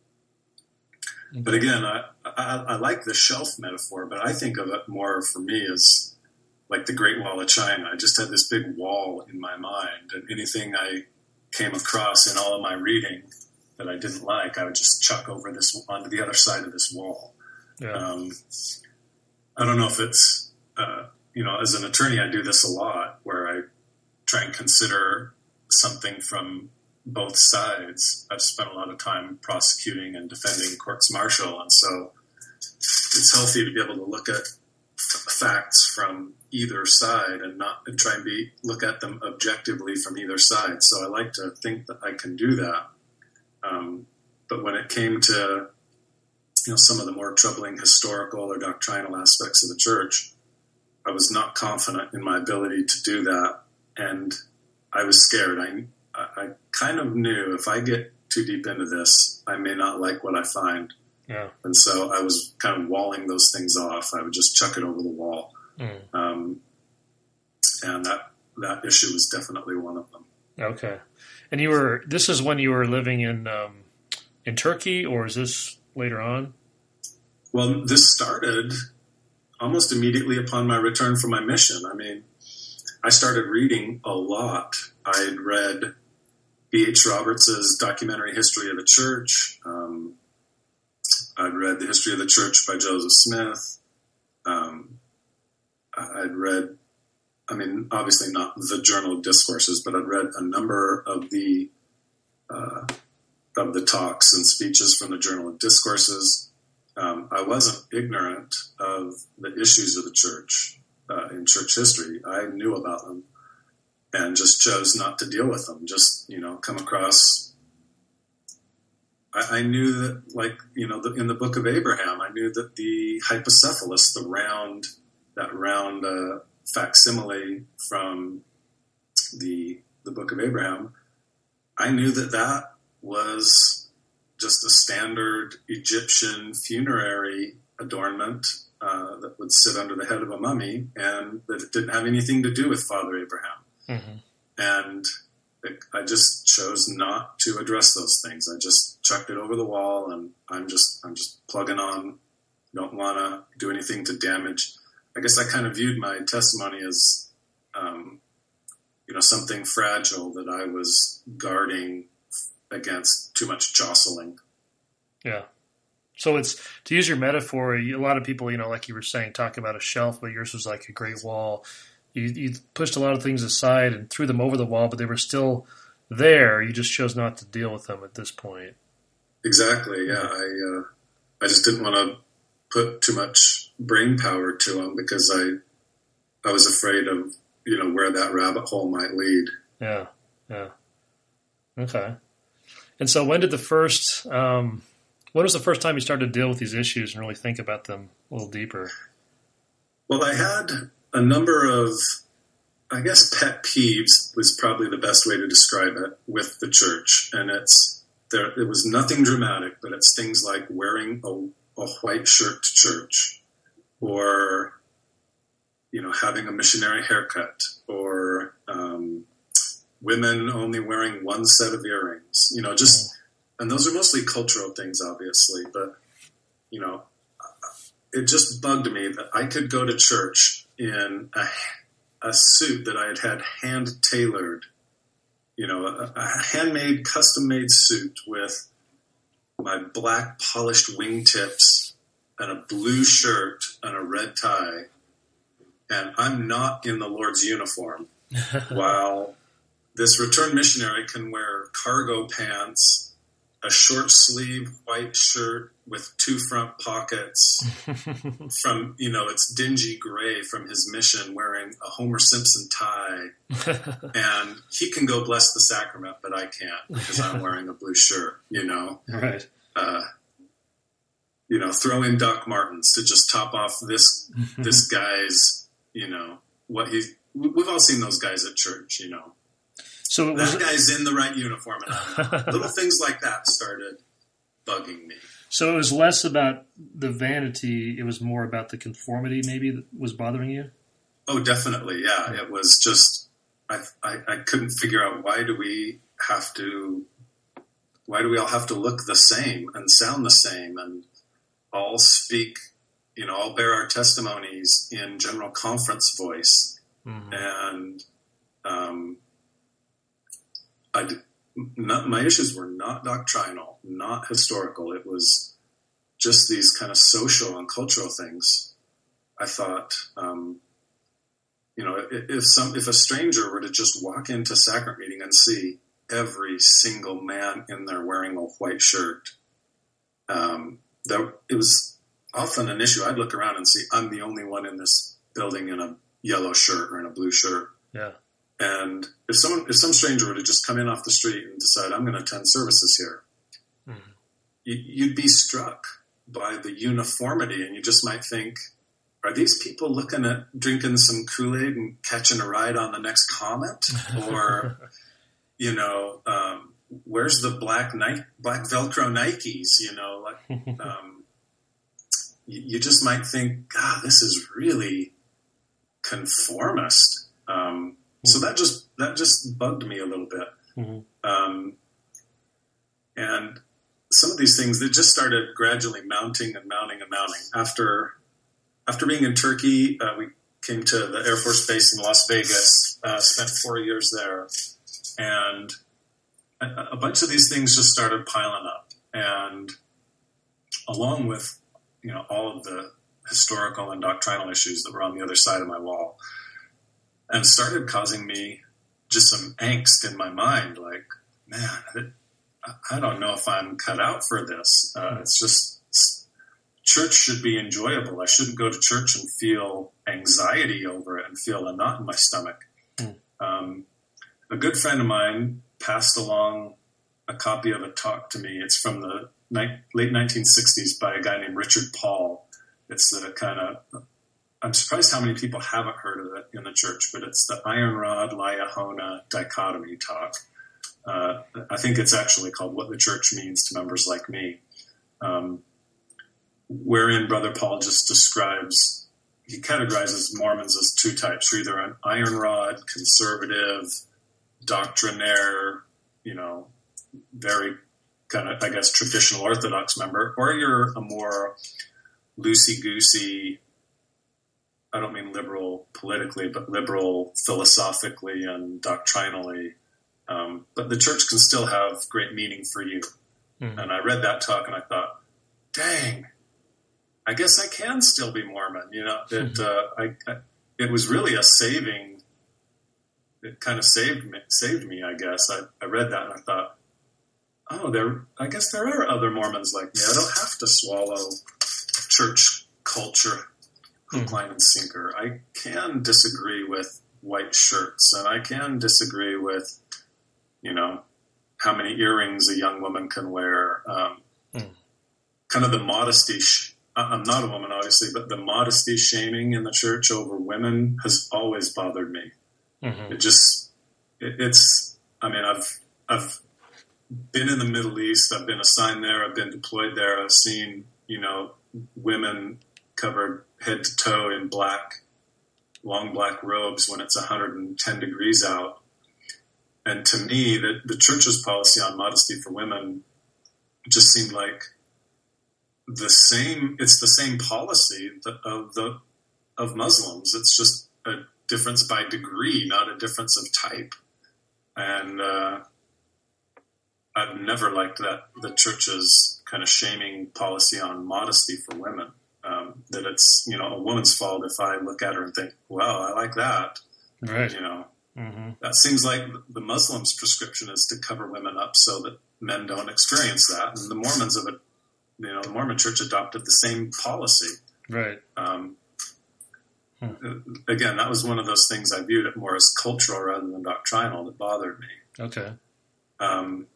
but again, I, I, I like the shelf metaphor, but I think of it more for me as like the Great Wall of China. I just had this big wall in my mind, and anything I came across in all of my reading that I didn't like, I would just chuck over this onto the other side of this wall. Yeah. Um, I don't know if it's uh, you know, as an attorney, I do this a lot where I try and consider something from both sides. I've spent a lot of time prosecuting and defending courts martial, and so it's healthy to be able to look at f- facts from either side and not and try and be look at them objectively from either side. So I like to think that I can do that. Um, but when it came to, you know, some of the more troubling historical or doctrinal aspects of the church, I was not confident in my ability to do that, and I was scared. I I kind of knew if I get too deep into this, I may not like what I find. Yeah. And so I was kind of walling those things off. I would just chuck it over the wall. Mm. Um, and that, that issue was definitely one of them. Okay. And you were, this is when you were living in, um, in Turkey, or is this later on? Well, this started almost immediately upon my return from my mission. I mean, I started reading a lot. I'd read B H Roberts' documentary History of the Church. Um, I'd read The History of the Church by Joseph Smith. Um, I'd read, I mean, obviously not the Journal of Discourses, but I'd read a number of the uh, of the talks and speeches from the Journal of Discourses. Um, I wasn't ignorant of the issues of the church uh, in church history. I knew about them and just chose not to deal with them. Just, you know, come across. I, I knew that, like, you know, the, in the Book of Abraham, I knew that the hypocephalus, the round, that round uh, facsimile from the the Book of Abraham, I knew that that was just a standard Egyptian funerary adornment uh, that would sit under the head of a mummy, and that it didn't have anything to do with Father Abraham. Mm-hmm. And it, I just chose not to address those things. I just chucked it over the wall, and I'm just I'm just plugging on. Don't want to do anything to damage. I guess I kind of viewed my testimony as, um, you know, something fragile that I was guarding against too much jostling. Yeah. So it's, to use your metaphor, a lot of people, you know, like you were saying, talk about a shelf, but yours was like a great wall. You, you pushed a lot of things aside and threw them over the wall, but they were still there. You just chose not to deal with them at this point. Exactly. Yeah. I, uh, I just didn't want to put too much brain power to them because I, I was afraid of, you know, where that rabbit hole might lead. Yeah. Yeah. Okay. And so when did the first, um, when was the first time you started to deal with these issues and really think about them a little deeper? Well, I had a number of, I guess, pet peeves was probably the best way to describe it with the church. And it's, there, it was nothing dramatic, but it's things like wearing a, a white shirt to church, or, you know, having a missionary haircut, or, um, women only wearing one set of earrings, you know, just, and those are mostly cultural things, obviously, but, you know, it just bugged me that I could go to church in a, a suit that I had had hand-tailored, you know, a, a handmade, custom-made suit with my black polished wingtips and a blue shirt and a red tie, and I'm not in the Lord's uniform, while this returned missionary can wear cargo pants, a short sleeve white shirt with two front pockets from, you know, it's dingy gray from his mission, wearing a Homer Simpson tie. And he can go bless the sacrament, but I can't because I'm wearing a blue shirt, you know. Right. Uh, you know, throw in Doc Martens to just top off this this guy's, you know, what he. We've all seen those guys at church, you know. So it was, that guy's in the right uniform. And little things like that started bugging me. So it was less about the vanity; it was more about the conformity, maybe, that was bothering you. Oh, definitely, yeah. It was just I, I, I couldn't figure out why do we have to, why do we all have to look the same and sound the same and all speak, you know, all bear our testimonies in general conference voice, mm-hmm. and um. I, not, my issues were not doctrinal, not historical. It was just these kind of social and cultural things. I thought, um, you know, if some if a stranger were to just walk into sacrament meeting and see every single man in there wearing a white shirt, um, that it was often an issue. I'd look around and see I'm the only one in this building in a yellow shirt or in a blue shirt. Yeah. And if someone, if some stranger were to just come in off the street and decide I'm going to attend services here, mm-hmm. you, you'd be struck by the uniformity, and you just might think, are these people looking at drinking some Kool-Aid and catching a ride on the next comet? Or, you know, um, where's the black Nike, black Velcro Nikes? You know, like, um, you, you just might think, God, this is really conformist. Um, mm-hmm. So that just that just bugged me a little bit. Mm-hmm. Um, and some of these things that just started gradually mounting and mounting and mounting after. After being in Turkey, uh, we came to the Air Force Base in Las Vegas, uh, spent four years there, and a, a bunch of these things just started piling up. And along with, you know, all of the historical and doctrinal issues that were on the other side of my wall, and started causing me just some angst in my mind, like, man, I don't know if I'm cut out for this. Uh, it's just... Church should be enjoyable. I shouldn't go to church and feel anxiety over it and feel a knot in my stomach. Mm. Um, a good friend of mine passed along a copy of a talk to me. It's from the ni- late nineteen sixties by a guy named Richard Paul. It's the kind of, I'm surprised how many people haven't heard of it in the church, but it's the Iron Rod Liahona dichotomy talk. Uh, I think it's actually called What the Church Means to Members Like Me. Um, wherein Brother Paul just describes, he categorizes Mormons as two types. You're either an iron rod, conservative, doctrinaire, you know, very kind of, I guess, traditional Orthodox member, or you're a more loosey-goosey, I don't mean liberal politically, but liberal philosophically and doctrinally. Um, but the church can still have great meaning for you. Mm-hmm. And I read that talk and I thought, dang, I guess I can still be Mormon. You know, it, uh, I, I, it was really a saving. It kind of saved me. Saved me, I guess. I, I read that and I thought, oh, there. I guess there are other Mormons like me. I don't have to swallow church culture, hook, line, and sinker. I can disagree with white shirts, and I can disagree with, you know, how many earrings a young woman can wear. Um, mm. Kind of the modesty. Sh- I'm not a woman, obviously, but the modesty shaming in the church over women has always bothered me. Mm-hmm. It just, it, it's, I mean, I've, I've been in the Middle East. I've been assigned there. I've been deployed there. I've seen, you know, women covered head to toe in black, long black robes when it's one hundred ten degrees out. And to me, the, the church's policy on modesty for women just seemed like, the same, it's the same policy of the of Muslims. It's just a difference by degree, not a difference of type. And uh, I've never liked that the church's kind of shaming policy on modesty for women. Um, that it's, you know, a woman's fault if I look at her and think, "Well, I like that." Right. You know, mm-hmm. That seems like the Muslims' prescription is to cover women up so that men don't experience that, and the Mormons of it. You know, the Mormon Church adopted the same policy. Right. Um, hmm. Again, that was one of those things I viewed it more as cultural rather than doctrinal that bothered me. Okay. Um,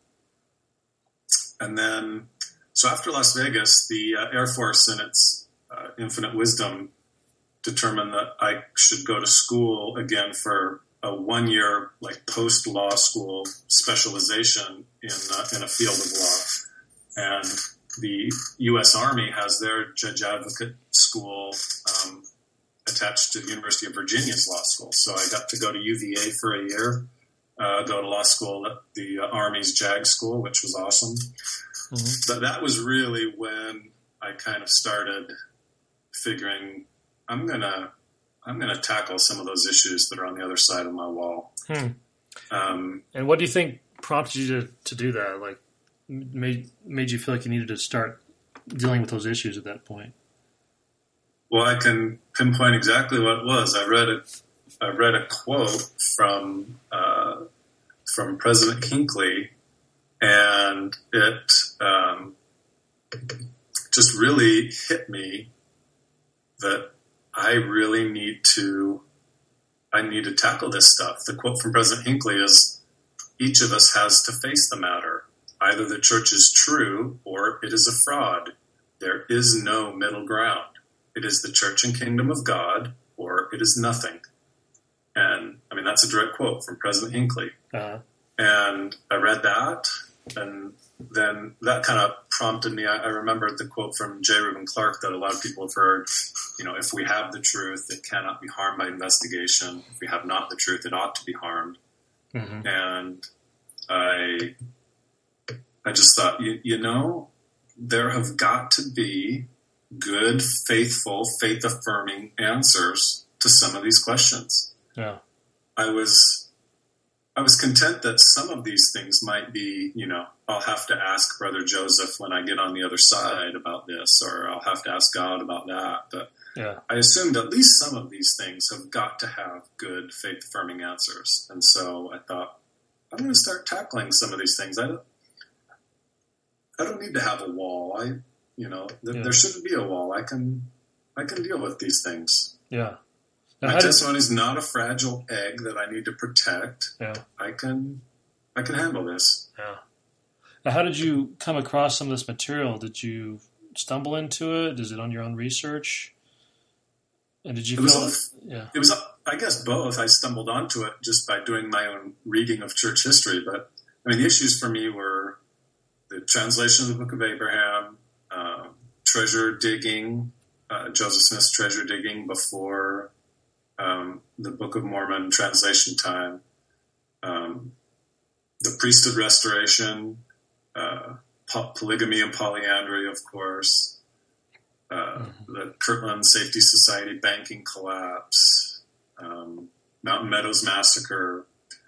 and then, so after Las Vegas, the uh, Air Force, in its uh, infinite wisdom, determined that I should go to school again for a one-year, like, post-law school specialization in uh, in a field of law. And the U S Army has their judge advocate school um, attached to the University of Virginia's law school. So I got to go to U V A for a year, uh, go to law school at the uh, Army's JAG school, which was awesome. Mm-hmm. But that was really when I kind of started figuring I'm gonna I'm gonna tackle some of those issues that are on the other side of my wall. Hmm. Um, and what do you think prompted you to, to do that? Like, made made you feel like you needed to start dealing with those issues at that point? Well, I can pinpoint exactly what it was. I read a, I read a quote from uh, from President Hinckley, and it um, just really hit me that I really need to I need to tackle this stuff. The quote from President Hinckley is, "Each of us has to face the matter. Either the church is true or it is a fraud. There is no middle ground. It is the church and kingdom of God, or it is nothing." And I mean, that's a direct quote from President Hinckley. Uh-huh. And I read that, and then that kind of prompted me. I, I remembered the quote from J. Reuben Clark that a lot of people have heard. You know, if we have the truth, it cannot be harmed by investigation. If we have not the truth, it ought to be harmed. Mm-hmm. And I, I just thought, you, you know, there have got to be good, faithful, faith-affirming answers to some of these questions. Yeah, I was, I was content that some of these things might be, you know, I'll have to ask Brother Joseph when I get on the other side about this, or I'll have to ask God about that. But yeah. I assumed at least some of these things have got to have good, faith-affirming answers. And so I thought, I'm going to start tackling some of these things. I don't, I don't need to have a wall. I, you know, th- yeah. there shouldn't be a wall. I can, I can deal with these things. Yeah. Now, My testimony is not a fragile egg that I need to protect. Yeah. I can, I can handle this. Yeah. Now, how did you come across some of this material? Did you stumble into it? Is it on your own research? And did you it feel? Was, yeah. It was, I guess, both. I stumbled onto it just by doing my own reading of church history. But I mean, the issues for me were the translation of the Book of Abraham, uh, treasure digging, uh, Joseph Smith's treasure digging before. Um, the Book of Mormon translation time, um, the priesthood restoration, uh, po- polygamy and polyandry, of course, uh, mm-hmm. the Kirtland Safety Society banking collapse, um, Mountain Meadows massacre,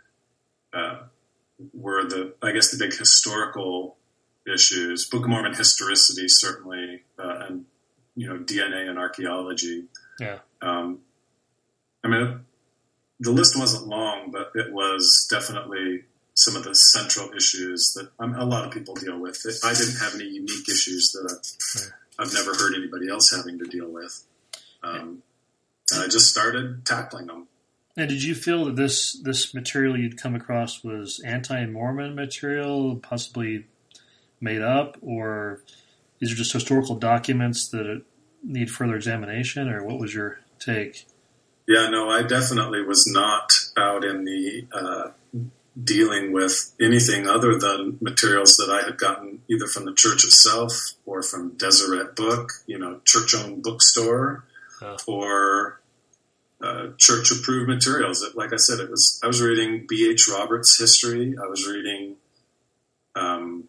uh, were the, I guess, the big historical issues. Book of Mormon historicity, certainly, uh, and, you know, D N A and archaeology. Yeah. Um, I mean, the list wasn't long, but it was definitely some of the central issues that um, a lot of people deal with. It, I didn't have any unique issues that I've, I've never heard anybody else having to deal with. Um, and I just started tackling them. And did you feel that this, this material you'd come across was anti-Mormon material, possibly made up, or these are just historical documents that need further examination, or what was your take? Yeah, no, I definitely was not out in the uh, dealing with anything other than materials that I had gotten either from the church itself or from Deseret Book, you know, church-owned bookstore, oh. or uh, church-approved materials. It, like I said, it was. I was reading B H Roberts' history. I was reading, um,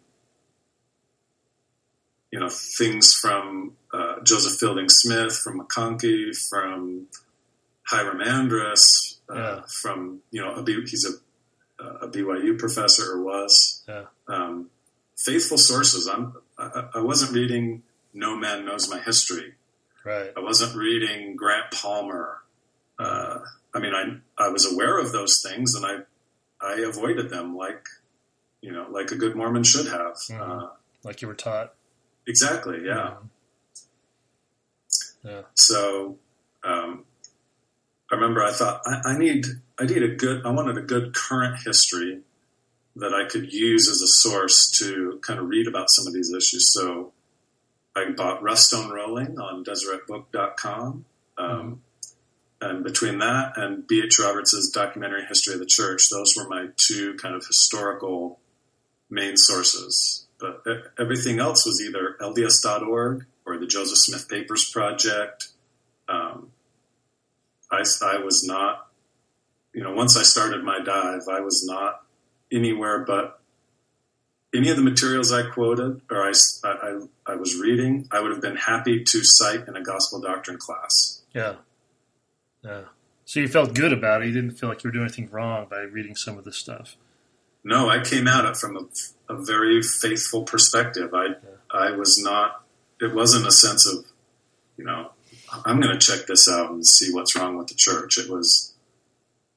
you know, things from uh, Joseph Fielding Smith, from McConkie, from Hiram Andrus, uh, yeah. from, you know, a B, he's a, a B Y U professor, or was. Yeah. Um, faithful sources. I'm, I, I wasn't reading No Man Knows My History. Right. I wasn't reading Grant Palmer. Uh, I mean, I I was aware of those things, and I I avoided them like, you know, like a good Mormon should have. Mm-hmm. Uh, like you were taught. Exactly, yeah. Mm-hmm. Yeah. So, um, I remember I thought I, I need I need a good I wanted a good current history that I could use as a source to kind of read about some of these issues. So I bought Ruststone Rolling on Deseret Book dot com. Um, mm-hmm. And between that and B H Roberts' documentary History of the Church, those were my two kind of historical main sources. But everything else was either L D S dot org or the Joseph Smith Papers Project. Um, I, I was not, you know, once I started my dive, I was not anywhere but any of the materials I quoted or I, I, I was reading, I would have been happy to cite in a gospel doctrine class. Yeah. Yeah. So you felt good about it. You didn't feel like you were doing anything wrong by reading some of this stuff. No, I came at it from a, a very faithful perspective. I, yeah. I was not, it wasn't a sense of, you know, I'm going to check this out and see what's wrong with the church. It was,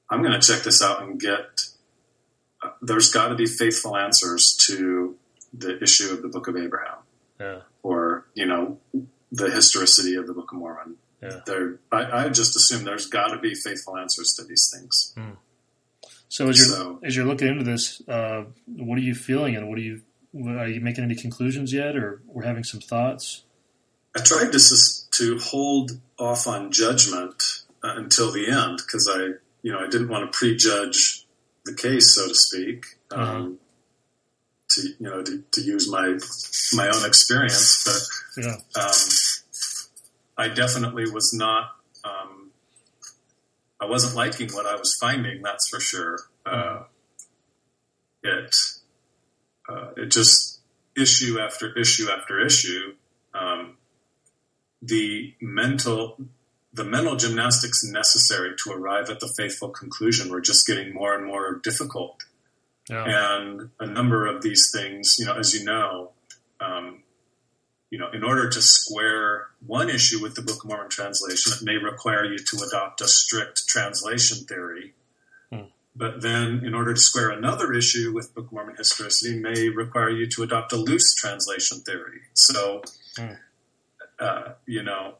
I'm going to check this out and get, uh, there's got to be faithful answers to the issue of the Book of Abraham. Yeah. Or, you know, the historicity of the Book of Mormon. Yeah. There, I, I just assume there's got to be faithful answers to these things. Hmm. So as you're, So, as you're looking into this, uh, what are you feeling, and what are you, are you making any conclusions yet, or we're having some thoughts? I tried to sus- to hold off on judgment uh, until the end because I, you know, I didn't want to prejudge the case, so to speak. Um, uh-huh. To you know, to, to use my my own experience, but Yeah. um, I definitely was not. Um, I wasn't liking what I was finding. That's for sure. Uh, it uh, it just issue after issue after issue. Um, the mental the mental gymnastics necessary to arrive at the faithful conclusion were just getting more and more difficult. Yeah. And a number of these things, you know, as you know, um, you know, in order to square one issue with the Book of Mormon translation, it may require you to adopt a strict translation theory. Hmm. But then in order to square another issue with Book of Mormon historicity may require you to adopt a loose translation theory. So, hmm. uh, you know,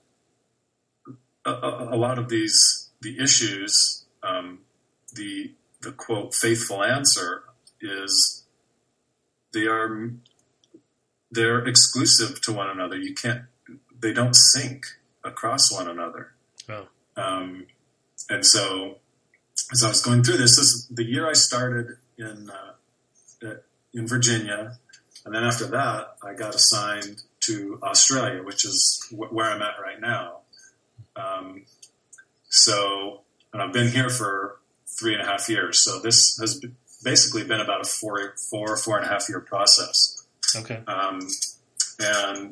a, a, a lot of these, the issues, um, the, the quote, faithful answer is they are, they're exclusive to one another. You can't, they don't sync across one another. Oh. Um, and so as I was going through this, this is the year I started in, uh, in Virginia. And then after that, I got assigned to Australia, which is wh- where I'm at right now. Um, so, and I've been here for three and a half years. So this has basically been about a four, four, four and a half year process. Okay. Um, and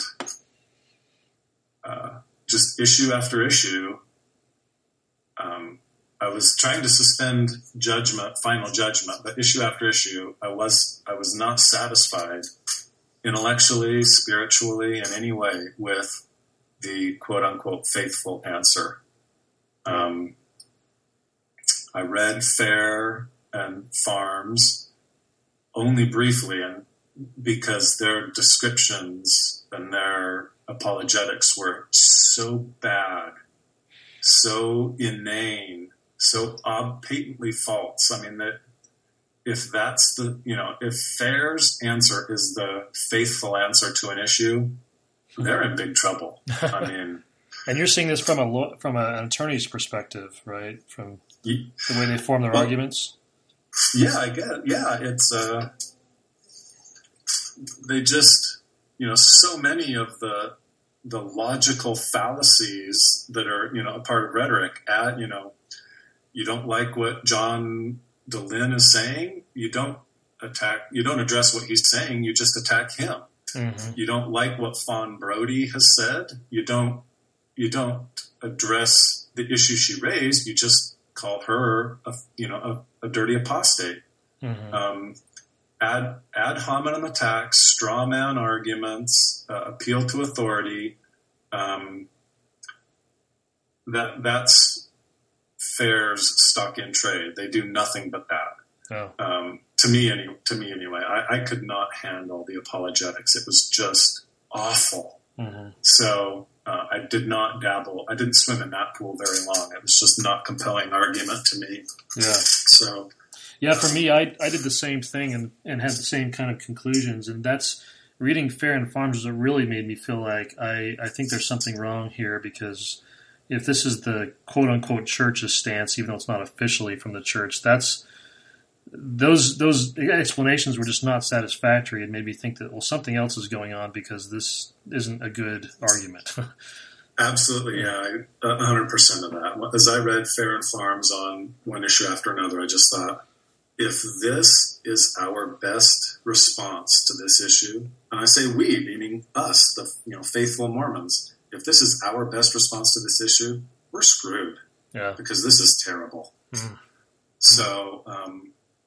uh, just issue after issue, um, I was trying to suspend judgment, final judgment, but issue after issue, I was I was not satisfied intellectually, spiritually, in any way with the quote unquote faithful answer. Um, I read Fair and Farms only briefly, and because their descriptions and their apologetics were so bad, so inane, so ob- patently false. I mean, that if that's the, you know, if Fair's answer is the faithful answer to an issue, they're in big trouble. I mean, and you're seeing this from a law, from a, an attorney's perspective, right? From y- the way they form their well, arguments. Yeah, I get it. Yeah, it's uh, they just, you know, so many of the the logical fallacies that are, you know, a part of rhetoric. At, you know, you don't like what John DeLynn is saying, you don't attack, you don't address what he's saying, you just attack him. Mm-hmm. You don't like what Fawn Brody has said, you don't you don't address the issue she raised, you just call her a, you know, a, a dirty apostate. Mm-hmm. Um, ad, ad hominem attacks, straw man arguments, uh, appeal to authority. Um, that that's Fair's stock in trade. They do nothing but that. Oh. Um, to me, any to me anyway. I, I could not handle the apologetics. It was just awful. Mm-hmm. So uh, I did not dabble. I didn't swim in that pool very long. It was just not compelling argument to me. Yeah. So. Yeah, for me, I I did the same thing and, and had the same kind of conclusions, and that's reading Fair and Farms that really made me feel like I, I think there's something wrong here, because if this is the quote-unquote church's stance, even though it's not officially from the church, that's those those explanations were just not satisfactory and made me think that, well, something else is going on because this isn't a good argument. Absolutely, yeah, one hundred percent of that. As I read Fair and Farms on one issue after another, I just thought, if this is our best response to this issue, and I say we, meaning us, the you know faithful Mormons, if this is our best response to this issue, we're screwed. Yeah. Because this is terrible. Mm-hmm. So, um,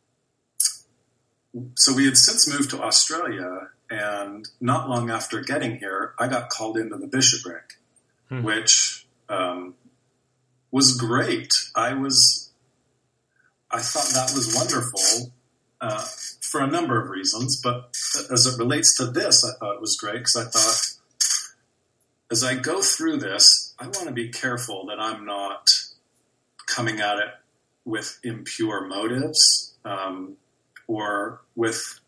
so we had since moved to Australia, and not long after getting here, I got called into the bishopric, mm-hmm. which um, was great. I was. I thought that was wonderful uh, for a number of reasons. But as it relates to this, I thought it was great because I thought, as I go through this, I want to be careful that I'm not coming at it with impure motives um, or with,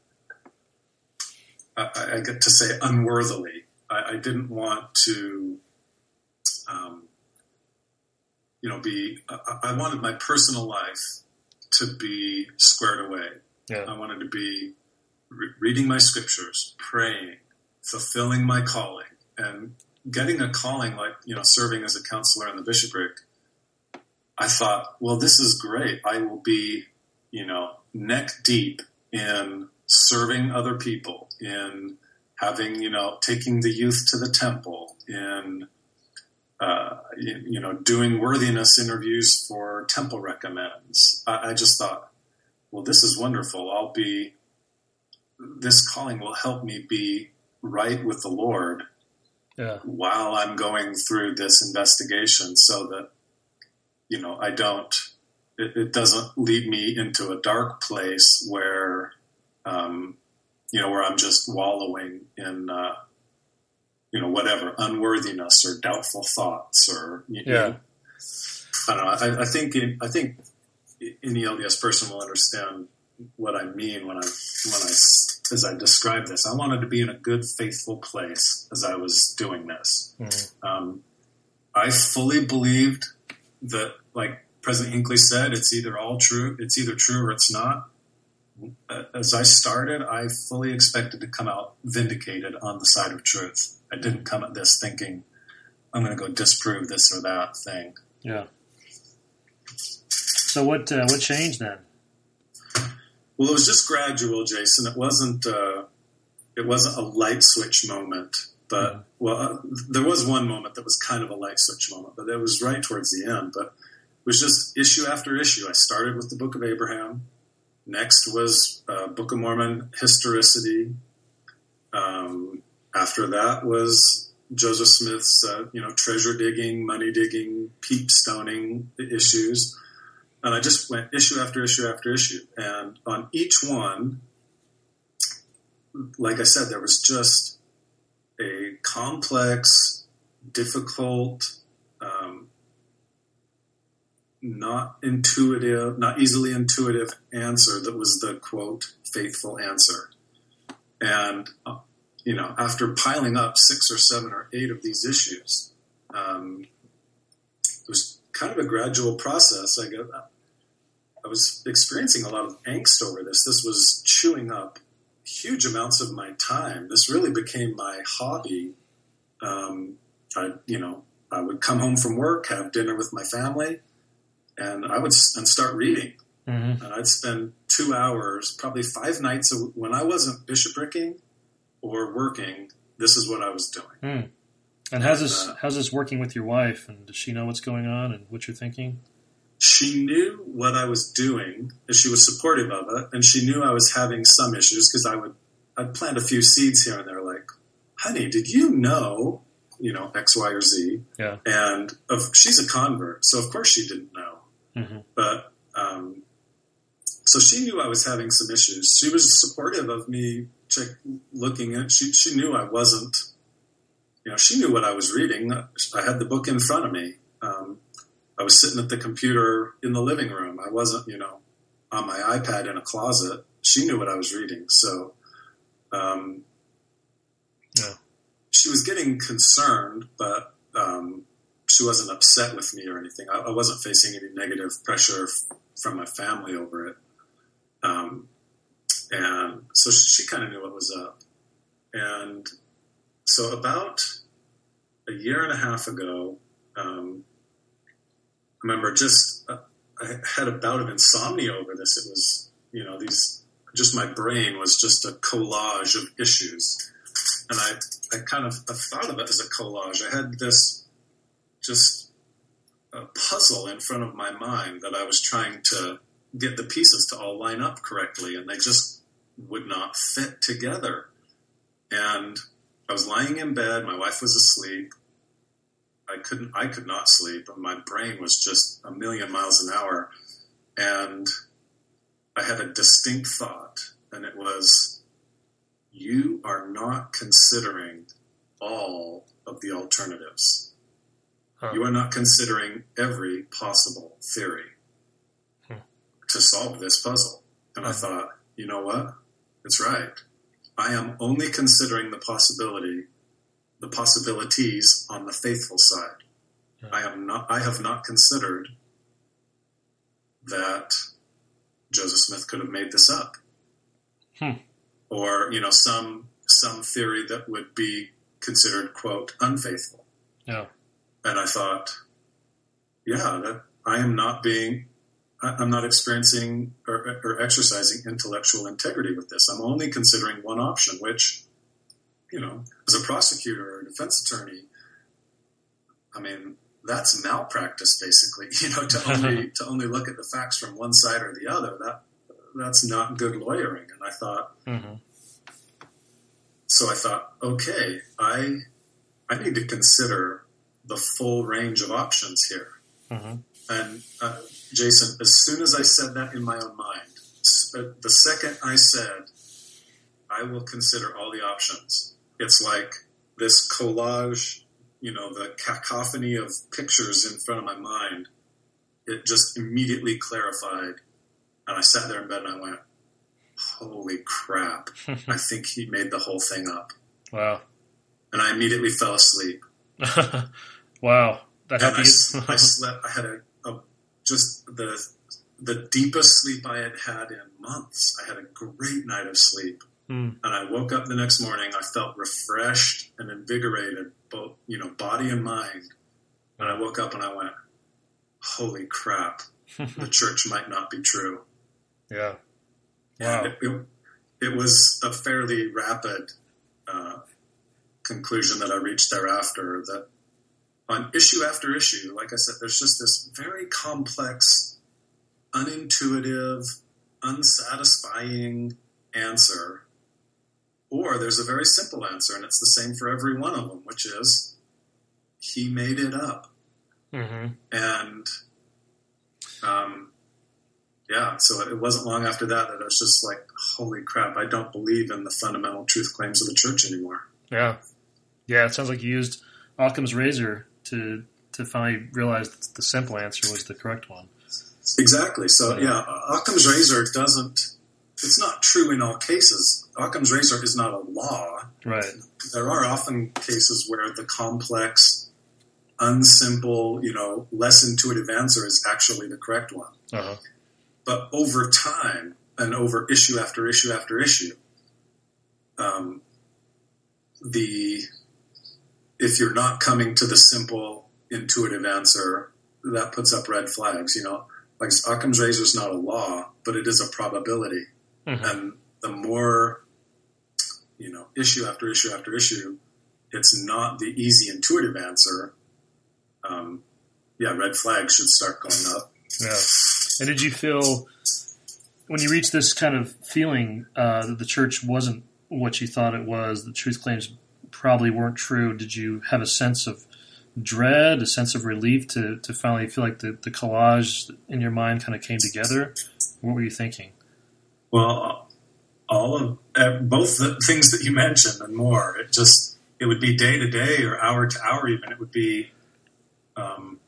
I, I get to say, unworthily. I, I didn't want to, um, you know, be, I, I wanted my personal life to be squared away. Yeah. I wanted to be re- reading my scriptures, praying, fulfilling my calling, and getting a calling like, you know, serving as a counselor in the bishopric. I thought, well, this is great. I will be, you know, neck deep in serving other people, in having, you know, taking the youth to the temple, in, uh, you, you know, doing worthiness interviews for temple recommends. I, I just thought, well, this is wonderful. I'll be, this calling will help me be right with the Lord yeah. while I'm going through this investigation so that, you know, I don't, it, it doesn't lead me into a dark place where, um, you know, where I'm just wallowing in, uh, you know, whatever, unworthiness or doubtful thoughts or, you, yeah. you know, I don't know. I, I think, I think any L D S person will understand what I mean when I, when I, as I describe this. I wanted to be in a good, faithful place as I was doing this. Mm-hmm. Um, I fully believed that, like President Hinckley said, it's either all true, it's either true or it's not. As I started, I fully expected to come out vindicated on the side of truth. I didn't come at this thinking, I'm going to go disprove this or that thing. Yeah. So what uh, what changed then? Well, it was just gradual, Jason. It wasn't uh, it wasn't a light switch moment. But, mm-hmm. well, uh, there was one moment that was kind of a light switch moment, but it was right towards the end. But it was just issue after issue. I started with the Book of Abraham. Next was uh, Book of Mormon historicity. Um, after that was Joseph Smith's, uh, you know, treasure digging, money digging, peep stoning issues. And I just went issue after issue after issue. And on each one, like I said, there was just a complex, difficult, um, not intuitive, not easily intuitive answer that was the, quote, faithful answer. And, uh, you know, after piling up six or seven or eight of these issues, um, it was kind of a gradual process. I, got, I was experiencing a lot of angst over this. This was chewing up huge amounts of my time. This really became my hobby. Um, I, you know, I would come home from work, have dinner with my family, and I would and start reading. Mm-hmm. And I'd spend two hours, probably five nights a, when I wasn't bishopricking or working. This is what I was doing. Mm. And how's and, this? Uh, how's this working with your wife? And does she know what's going on and what you're thinking? She knew what I was doing, and she was supportive of it. And she knew I was having some issues because I would I'd plant a few seeds here and there, like, "Honey, did you know, you know, X, Y, or Z?" Yeah. And of, she's a convert, so of course she didn't know. Mm-hmm. But um, so she knew I was having some issues. She was supportive of me check, looking at. She she knew I wasn't. You know, she knew what I was reading. I had the book in front of me. Um, I was sitting at the computer in the living room. I wasn't, you know, on my iPad in a closet. She knew what I was reading. So um, yeah. She was getting concerned, but um, she wasn't upset with me or anything. I, I wasn't facing any negative pressure f- from my family over it. Um, and so she, she kind of knew what was up. And so about a year and a half ago, um, I remember just, uh, I had a bout of insomnia over this. It was, you know, these, just my brain was just a collage of issues. And I, I kind of I thought of it as a collage. I had this just a puzzle in front of my mind that I was trying to get the pieces to all line up correctly, and they just would not fit together. And I was lying in bed. My wife was asleep. I couldn't, I could not sleep. My brain was just a million miles an hour. And I had a distinct thought, and it was, you are not considering all of the alternatives. Huh. You are not considering every possible theory hmm. to solve this puzzle. And hmm. I thought, you know what? It's right. I am only considering the possibility, the possibilities on the faithful side. Hmm. I am not. I have not considered that Joseph Smith could have made this up, hmm. or you know, some some theory that would be considered, quote, unfaithful. Yeah. And I thought, yeah, that I am not being, I'm not experiencing or, or exercising intellectual integrity with this. I'm only considering one option, which, you know, as a prosecutor or a defense attorney, I mean, that's malpractice, basically, you know, to only, to only look at the facts from one side or the other. That, that's not good lawyering. And I thought, mm-hmm. so I thought, okay, I, I need to consider the full range of options here. Mm-hmm. And uh, Jason, as soon as I said that in my own mind, the second I said, I will consider all the options, it's like this collage, you know, the cacophony of pictures in front of my mind, it just immediately clarified. And I sat there in bed and I went, holy crap, I think he made the whole thing up. Wow. And I immediately fell asleep. Wow. That and I, I slept, I had a, a, just the, the deepest sleep I had had in months. I had a great night of sleep. Mm. And I woke up the next morning, I felt refreshed and invigorated, both, you know, body and mind. And I woke up and I went, holy crap, the church might not be true. Yeah. Wow. And it, it, it was a fairly rapid uh, conclusion that I reached thereafter, that on issue after issue, like I said, there's just this very complex, unintuitive, unsatisfying answer, or there's a very simple answer, and it's the same for every one of them, which is, he made it up. Mm-hmm. And, um, yeah, so it wasn't long after that that I was just like, holy crap, I don't believe in the fundamental truth claims of the church anymore. Yeah. Yeah, it sounds like you used Occam's razor to to finally realize that the simple answer was the correct one. Exactly. So, yeah, Occam's razor doesn't, it's not true in all cases. Occam's razor is not a law. Right. There are often cases where the complex, unsimple, you know, less intuitive answer is actually the correct one. Uh-huh. But over time, and over issue after issue after issue, um, the if you're not coming to the simple, intuitive answer, that puts up red flags. You know, like Occam's razor is not a law, but it is a probability. Mm-hmm. And the more, you know, issue after issue after issue, it's not the easy, intuitive answer. Um, yeah, red flags should start going up. Yeah. And did you feel, when you reached this kind of feeling uh, that the church wasn't what you thought it was, the truth claims probably weren't true, did you have a sense of dread, a sense of relief to, to finally feel like the, the collage in your mind kind of came together? What were you thinking? Well, all of uh, both the things that you mentioned and more. It just, it would be day to day or hour to hour even. It would be um,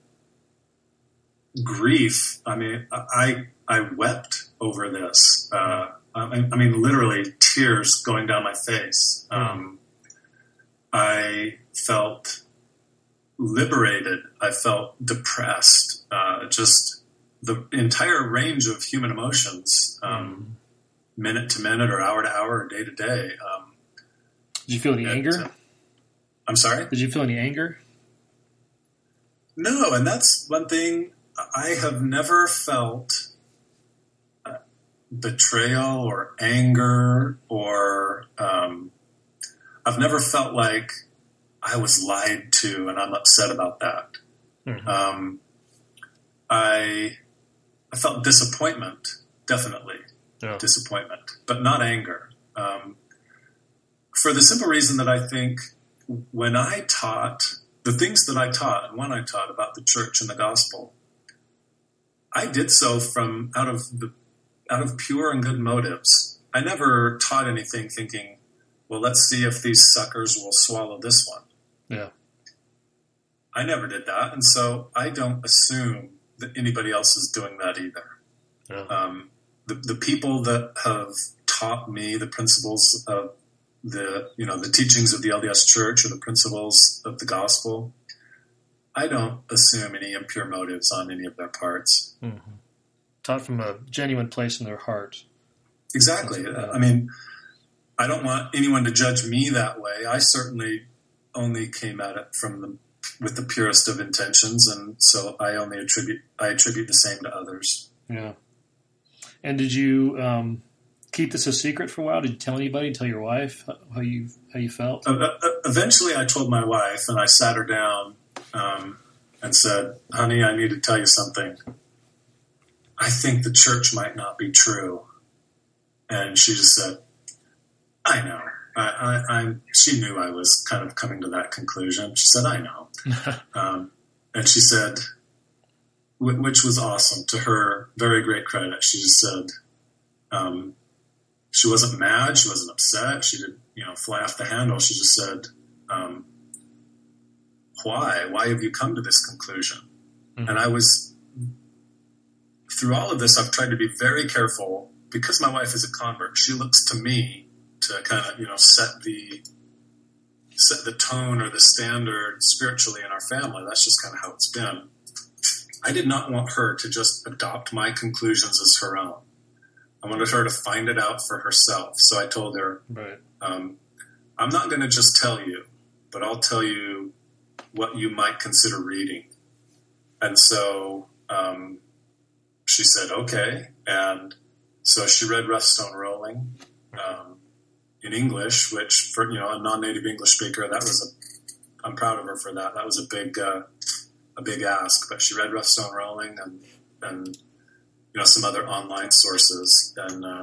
grief. I mean, I I wept over this. Uh, I, I mean, literally tears going down my face. Um, I felt liberated. I felt depressed. Uh, just the entire range of human emotions, um, minute to minute or hour to hour or day to day. Um, Did you feel any and, anger? Uh, I'm sorry? Did you feel any anger? No, and that's one thing. I have never felt uh, betrayal or anger or um, I've never felt like I was lied to and I'm upset about that. Mm-hmm. Um, I I felt disappointment, definitely. Yeah. Disappointment, but not anger. Um, for the simple reason that I think when I taught, the things that I taught and when I taught about the church and the gospel, I did so from out of the out of pure and good motives. I never taught anything thinking, well, let's see if these suckers will swallow this one. Yeah. I never did that. And so I don't assume that anybody else is doing that either. Yeah. Um, the, the people that have taught me the principles of the, you know, the teachings of the L D S Church or the principles of the gospel, I don't assume any impure motives on any of their parts. Mm-hmm. Taught from a genuine place in their heart. Exactly. I mean, I don't want anyone to judge me that way. I certainly only came at it from the with the purest of intentions, and so I only attribute I attribute the same to others. Yeah. And did you um, keep this a secret for a while? Did you tell anybody? Tell your wife how you how you felt? Uh, uh, eventually, I told my wife, and I sat her down um, and said, "Honey, I need to tell you something. I think the church might not be true." And she just said, "I know." I, I, I, she knew I was kind of coming to that conclusion. She said, "I know." um, and she said, which was awesome, to her very great credit. She just said, um, she wasn't mad. She wasn't upset. She didn't, you know, fly off the handle. She just said, um, why? Why have you come to this conclusion? Mm-hmm. And I was, through all of this, I've tried to be very careful because my wife is a convert. She looks to me to kind of, you know, set the set the tone or the standard spiritually in our family. That's just kind of how it's been. I did not want her to just adopt my conclusions as her own. I wanted her to find it out for herself. So I told her, right. um, I'm not going to just tell you, but I'll tell you what you might consider reading. And so um, she said, okay. And so she read Rough Stone Rolling um, in English, which for, you know, a non-native English speaker, that was a, I'm proud of her for that. That was a big, uh, a big ask, but she read Rough Stone Rolling and, and, you know, some other online sources. And uh,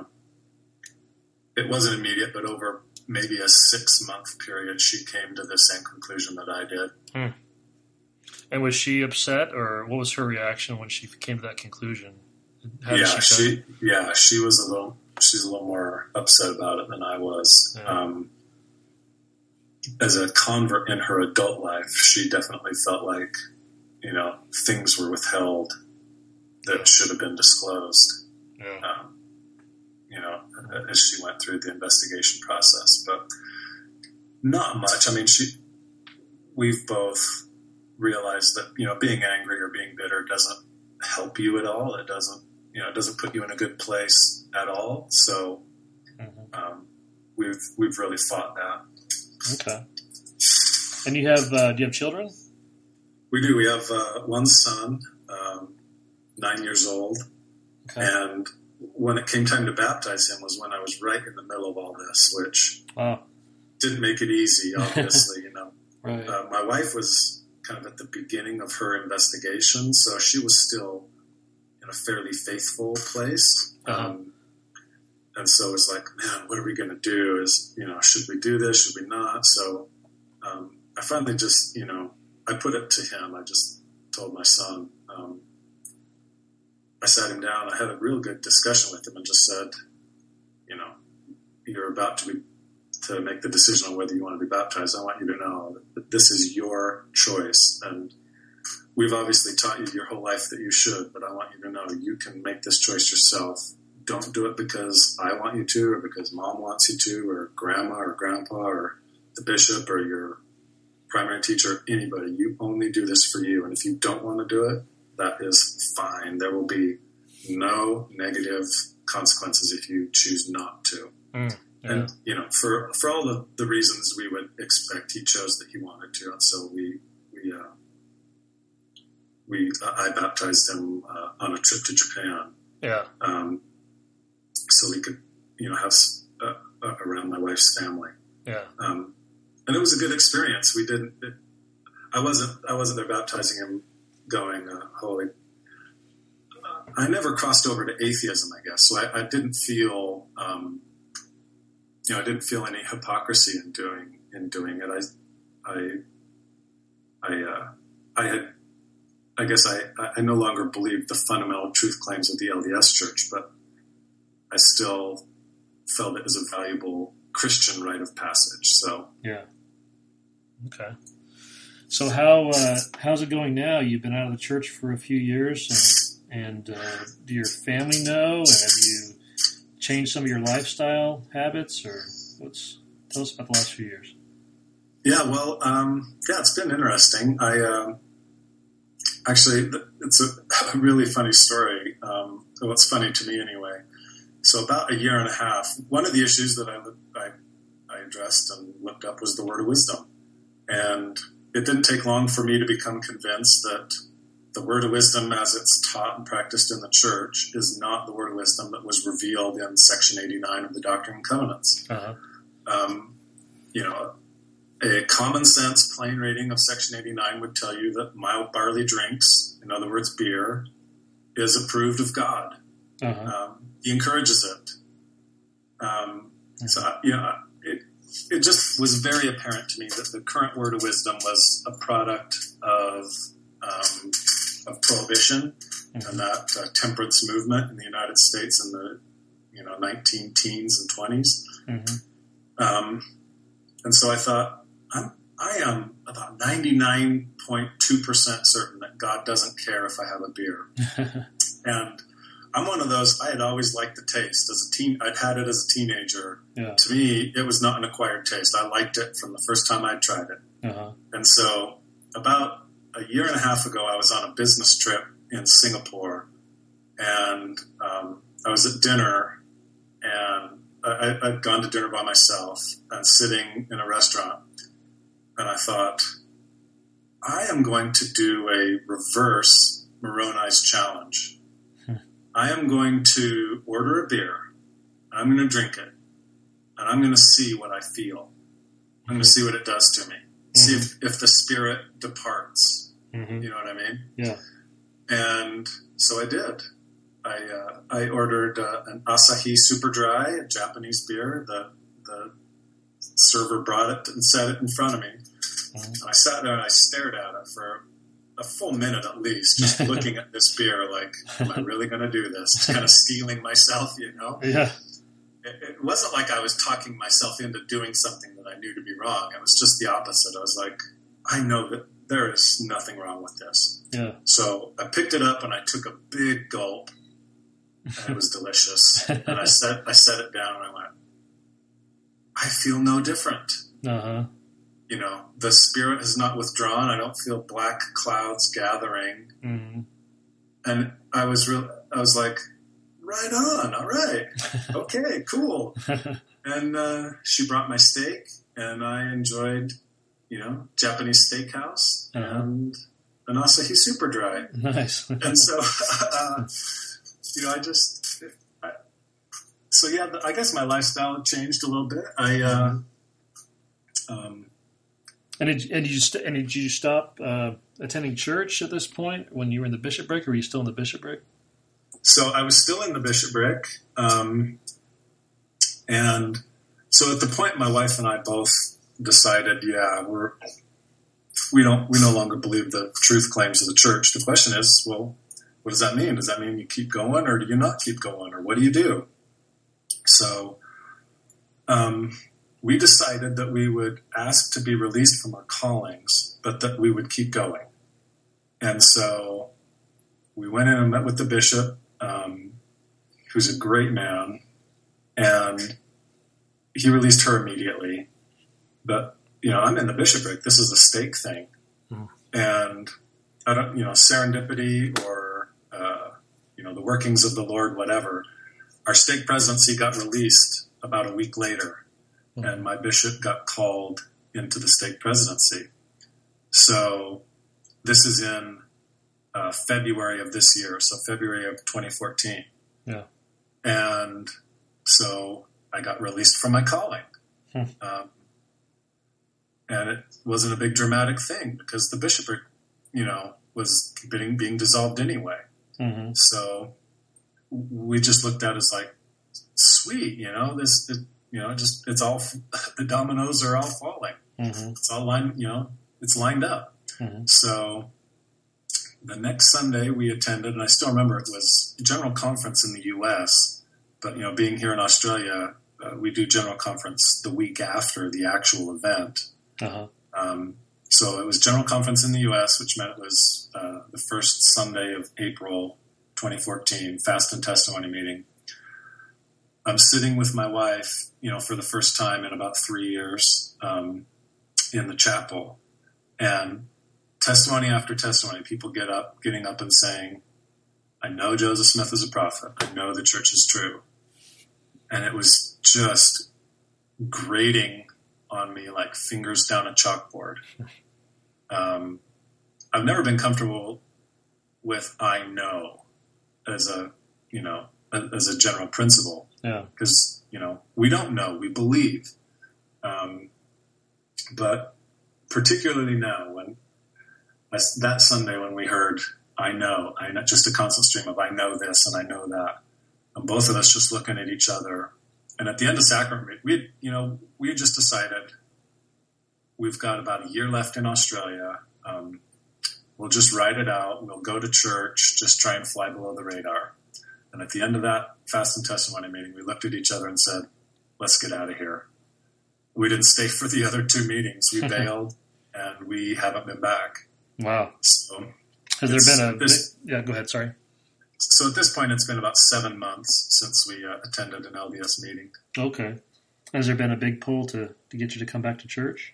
it wasn't immediate, but over maybe a six month period, she came to the same conclusion that I did. Hmm. And was she upset, or what was her reaction when she came to that conclusion? How yeah, did she, she, yeah, she was a little, she's a little more upset about it than I was. Yeah. Um, as a convert in her adult life, she definitely felt like, you know, things were withheld that should have been disclosed. Yeah. Um, you know, as she went through the investigation process, but not much. I mean, she, we've both realized that, you know, being angry or being bitter doesn't help you at all. It doesn't, you know, it doesn't put you in a good place at all. So, mm-hmm. um, we've, we've really fought that. Okay. And you have, uh, do you have children? We do. We have, uh, one son, um, nine years old. Okay. And when it came time to baptize him was when I was right in the middle of all this, which wow. didn't make it easy, obviously, you know. Right. Uh, my wife was kind of at the beginning of her investigation, so she was still in a fairly faithful place. Uh-huh. Um, and so it's like, man, what are we going to do? Is, you know, should we do this? Should we not? So um, I finally just, you know, I put it to him. I just told my son, um, I sat him down. I had a real good discussion with him and just said, you know, you're about to be, to make the decision on whether you want to be baptized. I want you to know that this is your choice. And we've obviously taught you your whole life that you should, but I want you to know you can make this choice yourself. Don't do it because I want you to, or because mom wants you to, or grandma or grandpa or the bishop or your primary teacher, anybody. You only do this for you. And if you don't want to do it, that is fine. There will be no negative consequences if you choose not to. Mm, yeah. And, you know, for for all the, the reasons we would expect, he chose that he wanted to. And so we, we, uh, we uh, I baptized him uh, on a trip to Japan. Yeah. Um, so we could, you know, have uh, uh, around my wife's family. Yeah. Um, and it was a good experience. We didn't, it, I wasn't, I wasn't there baptizing him going, uh, holy, uh, I never crossed over to atheism, I guess. So I, I didn't feel, um, you know, I didn't feel any hypocrisy in doing, in doing it. I, I, I, uh, I had, I guess I, I no longer believed the fundamental truth claims of the L D S Church, but I still felt it was a valuable Christian rite of passage. So yeah, okay. So how uh, how's it going now? You've been out of the church for a few years, and and uh, do your family know? And have you changed some of your lifestyle habits, or what's? Tell us about the last few years. Yeah, well, um, yeah, it's been interesting. I uh, actually, it's a, a really funny story. Um, what's funny to me, anyway. So about a year and a half, one of the issues that I, I, I addressed and looked up was the word of wisdom. And it didn't take long for me to become convinced that the word of wisdom as it's taught and practiced in the church is not the word of wisdom that was revealed in Section eighty-nine of the Doctrine and Covenants. Uh-huh. Um, you know, a common sense plain reading of Section eighty-nine would tell you that mild barley drinks, in other words, beer, is approved of God. Uh-huh. Um, he encourages it. Um, uh-huh. So, you know, it, it just was very apparent to me that the current word of wisdom was a product of um, of prohibition uh-huh. and that uh, temperance movement in the United States in the you know nineteen teens and twenties. Uh-huh. Um, and so I thought, I'm, I am about ninety-nine point two percent certain that God doesn't care if I have a beer. And I'm one of those, I had always liked the taste. As a teen, I'd had it as a teenager. Yeah. To me, it was not an acquired taste. I liked it from the first time I'd tried it. Uh-huh. And so about a year and a half ago, I was on a business trip in Singapore. And um, I was at dinner, and I, I'd gone to dinner by myself and sitting in a restaurant. And I thought, I am going to do a reverse Moroni's challenge. I am going to order a beer, I'm going to drink it, and I'm going to see what I feel. I'm going to see what it does to me. Mm-hmm. See if, if the spirit departs. Mm-hmm. You know what I mean? Yeah. And so I did. I uh, I ordered uh, an Asahi Super Dry, a Japanese beer. The the server brought it and set it in front of me. Mm-hmm. And I sat there and I stared at it for a full minute at least, just looking at this beer like, am I really going to do this? Just kind of stealing myself, you know? Yeah. It, it wasn't like I was talking myself into doing something that I knew to be wrong. It was just the opposite. I was like, I know that there is nothing wrong with this. Yeah. So I picked it up and I took a big gulp, and it was delicious. And I set, I set it down and I went, I feel no different. Uh-huh. You know, the spirit has not withdrawn. I don't feel black clouds gathering. Mm-hmm. And I was real. I was like, right on. All right. Okay, cool. And uh, she brought my steak, and I enjoyed, you know, Japanese steakhouse uh-huh. and an Asahi Super Dry. Nice. And so, uh, you know, I just, I, so yeah, I guess my lifestyle changed a little bit. I, uh, um, And did, and did you st- and did you stop uh, attending church at this point when you were in the bishopric, or were you still in the bishopric? So I was still in the bishopric, um, and so at the point my wife and I both decided, yeah, we're we don't we no longer believe the truth claims of the church. The question is, well, what does that mean? Does that mean you keep going, or do you not keep going, or what do you do? So. Um, We decided that we would ask to be released from our callings, but that we would keep going. And so we went in and met with the bishop, um, who's a great man, and he released her immediately. But, you know, I'm in the bishopric. This is a stake thing. Mm. And I don't, you know, serendipity or, uh, you know, the workings of the Lord, whatever. Our stake presidency got released about a week later. And my bishop got called into the stake presidency. So this is in uh, February of this year, so February of twenty fourteen. Yeah. And so I got released from my calling. Hmm. Um, and it wasn't a big dramatic thing because the bishopric, you know, was being, being dissolved anyway. Mm-hmm. So we just looked at it as like, sweet, you know, this... It, You know, just it's all the dominoes are all falling. Mm-hmm. It's all lined, you know, it's lined up. Mm-hmm. So the next Sunday we attended, and I still remember it was a general conference in the U S but, you know, being here in Australia, uh, we do General Conference the week after the actual event. Uh-huh. Um, so it was General Conference in the U S, which meant it was uh, the first Sunday of April twenty fourteen, Fast and Testimony meeting. I'm sitting with my wife, you know, for the first time in about three years um, in the chapel. And testimony after testimony, people get up, getting up and saying, I know Joseph Smith is a prophet. I know the church is true. And it was just grating on me like fingers down a chalkboard. Um, I've never been comfortable with I know as a, you know, as a general principle. Yeah. Because, you know, we don't know, we believe. Um, but particularly now, when that Sunday when we heard, I know, I know, just a constant stream of I know this and I know that, and both of us just looking at each other. And at the end of sacrament, we had, you know, we had just decided we've got about a year left in Australia. Um, we'll just ride it out. We'll go to church, just try and fly below the radar. And at the end of that Fast and Testimony meeting, we looked at each other and said, let's get out of here. We didn't stay for the other two meetings. We bailed, and we haven't been back. Wow. So has there been a... This, yeah, go ahead, sorry. So at this point, it's been about seven months since we uh, attended an L D S meeting. Okay. Has there been a big pull to, to get you to come back to church?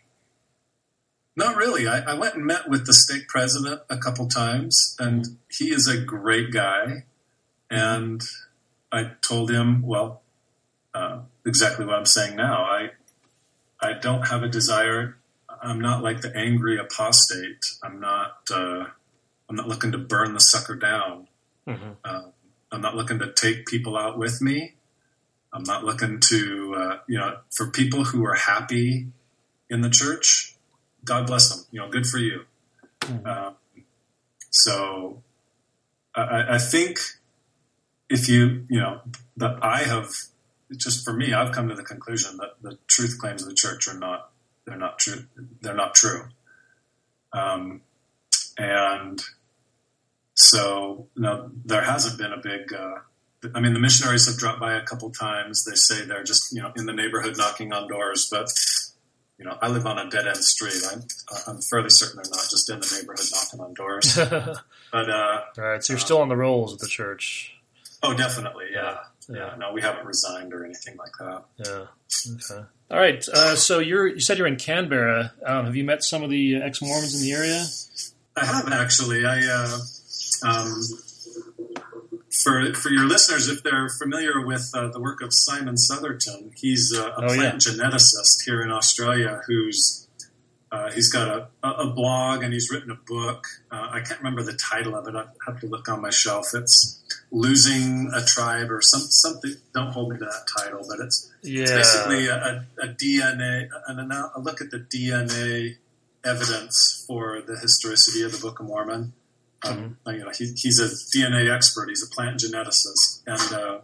Not really. I, I went and met with the stake president a couple times, and he is a great guy. And I told him, well, uh, exactly what I'm saying now. I I don't have a desire. I'm not like the angry apostate. I'm not. Uh, I'm not looking to burn the sucker down. Mm-hmm. Uh, I'm not looking to take people out with me. I'm not looking to, uh, you know, for people who are happy in the church, God bless them. You know, good for you. Mm-hmm. Um, so I, I think if you, you know, that I have, just for me, I've come to the conclusion that the truth claims of the church are not, they're not true. They're not true. Um, and so, no, there hasn't been a big, uh, I mean, the missionaries have dropped by a couple times. They say they're just, you know, in the neighborhood knocking on doors, but, you know, I live on a dead end street. I'm, I'm fairly certain they're not just in the neighborhood knocking on doors. But, uh, all right. So you're uh, still on the rolls of the church. Oh, definitely. Yeah. Yeah. yeah. No, we haven't resigned or anything like that. Yeah. Okay. All right. Uh, so you're, you said you're in Canberra. Um, have you met some of the ex-Mormons in the area? I have actually. I, uh, um, For for your listeners, if they're familiar with uh, the work of Simon Southerton, he's uh, a oh, plant yeah. geneticist here in Australia who's uh, he's got a, a blog and he's written a book. Uh, I can't remember the title of it. I have to look on my shelf. It's Losing a Tribe or some, something. Don't hold me to that title, but it's, yeah. it's basically a, a D N A, an, a look at the D N A evidence for the historicity of the Book of Mormon. Um, mm-hmm. You know, he, he's a D N A expert. He's a plant geneticist, and uh,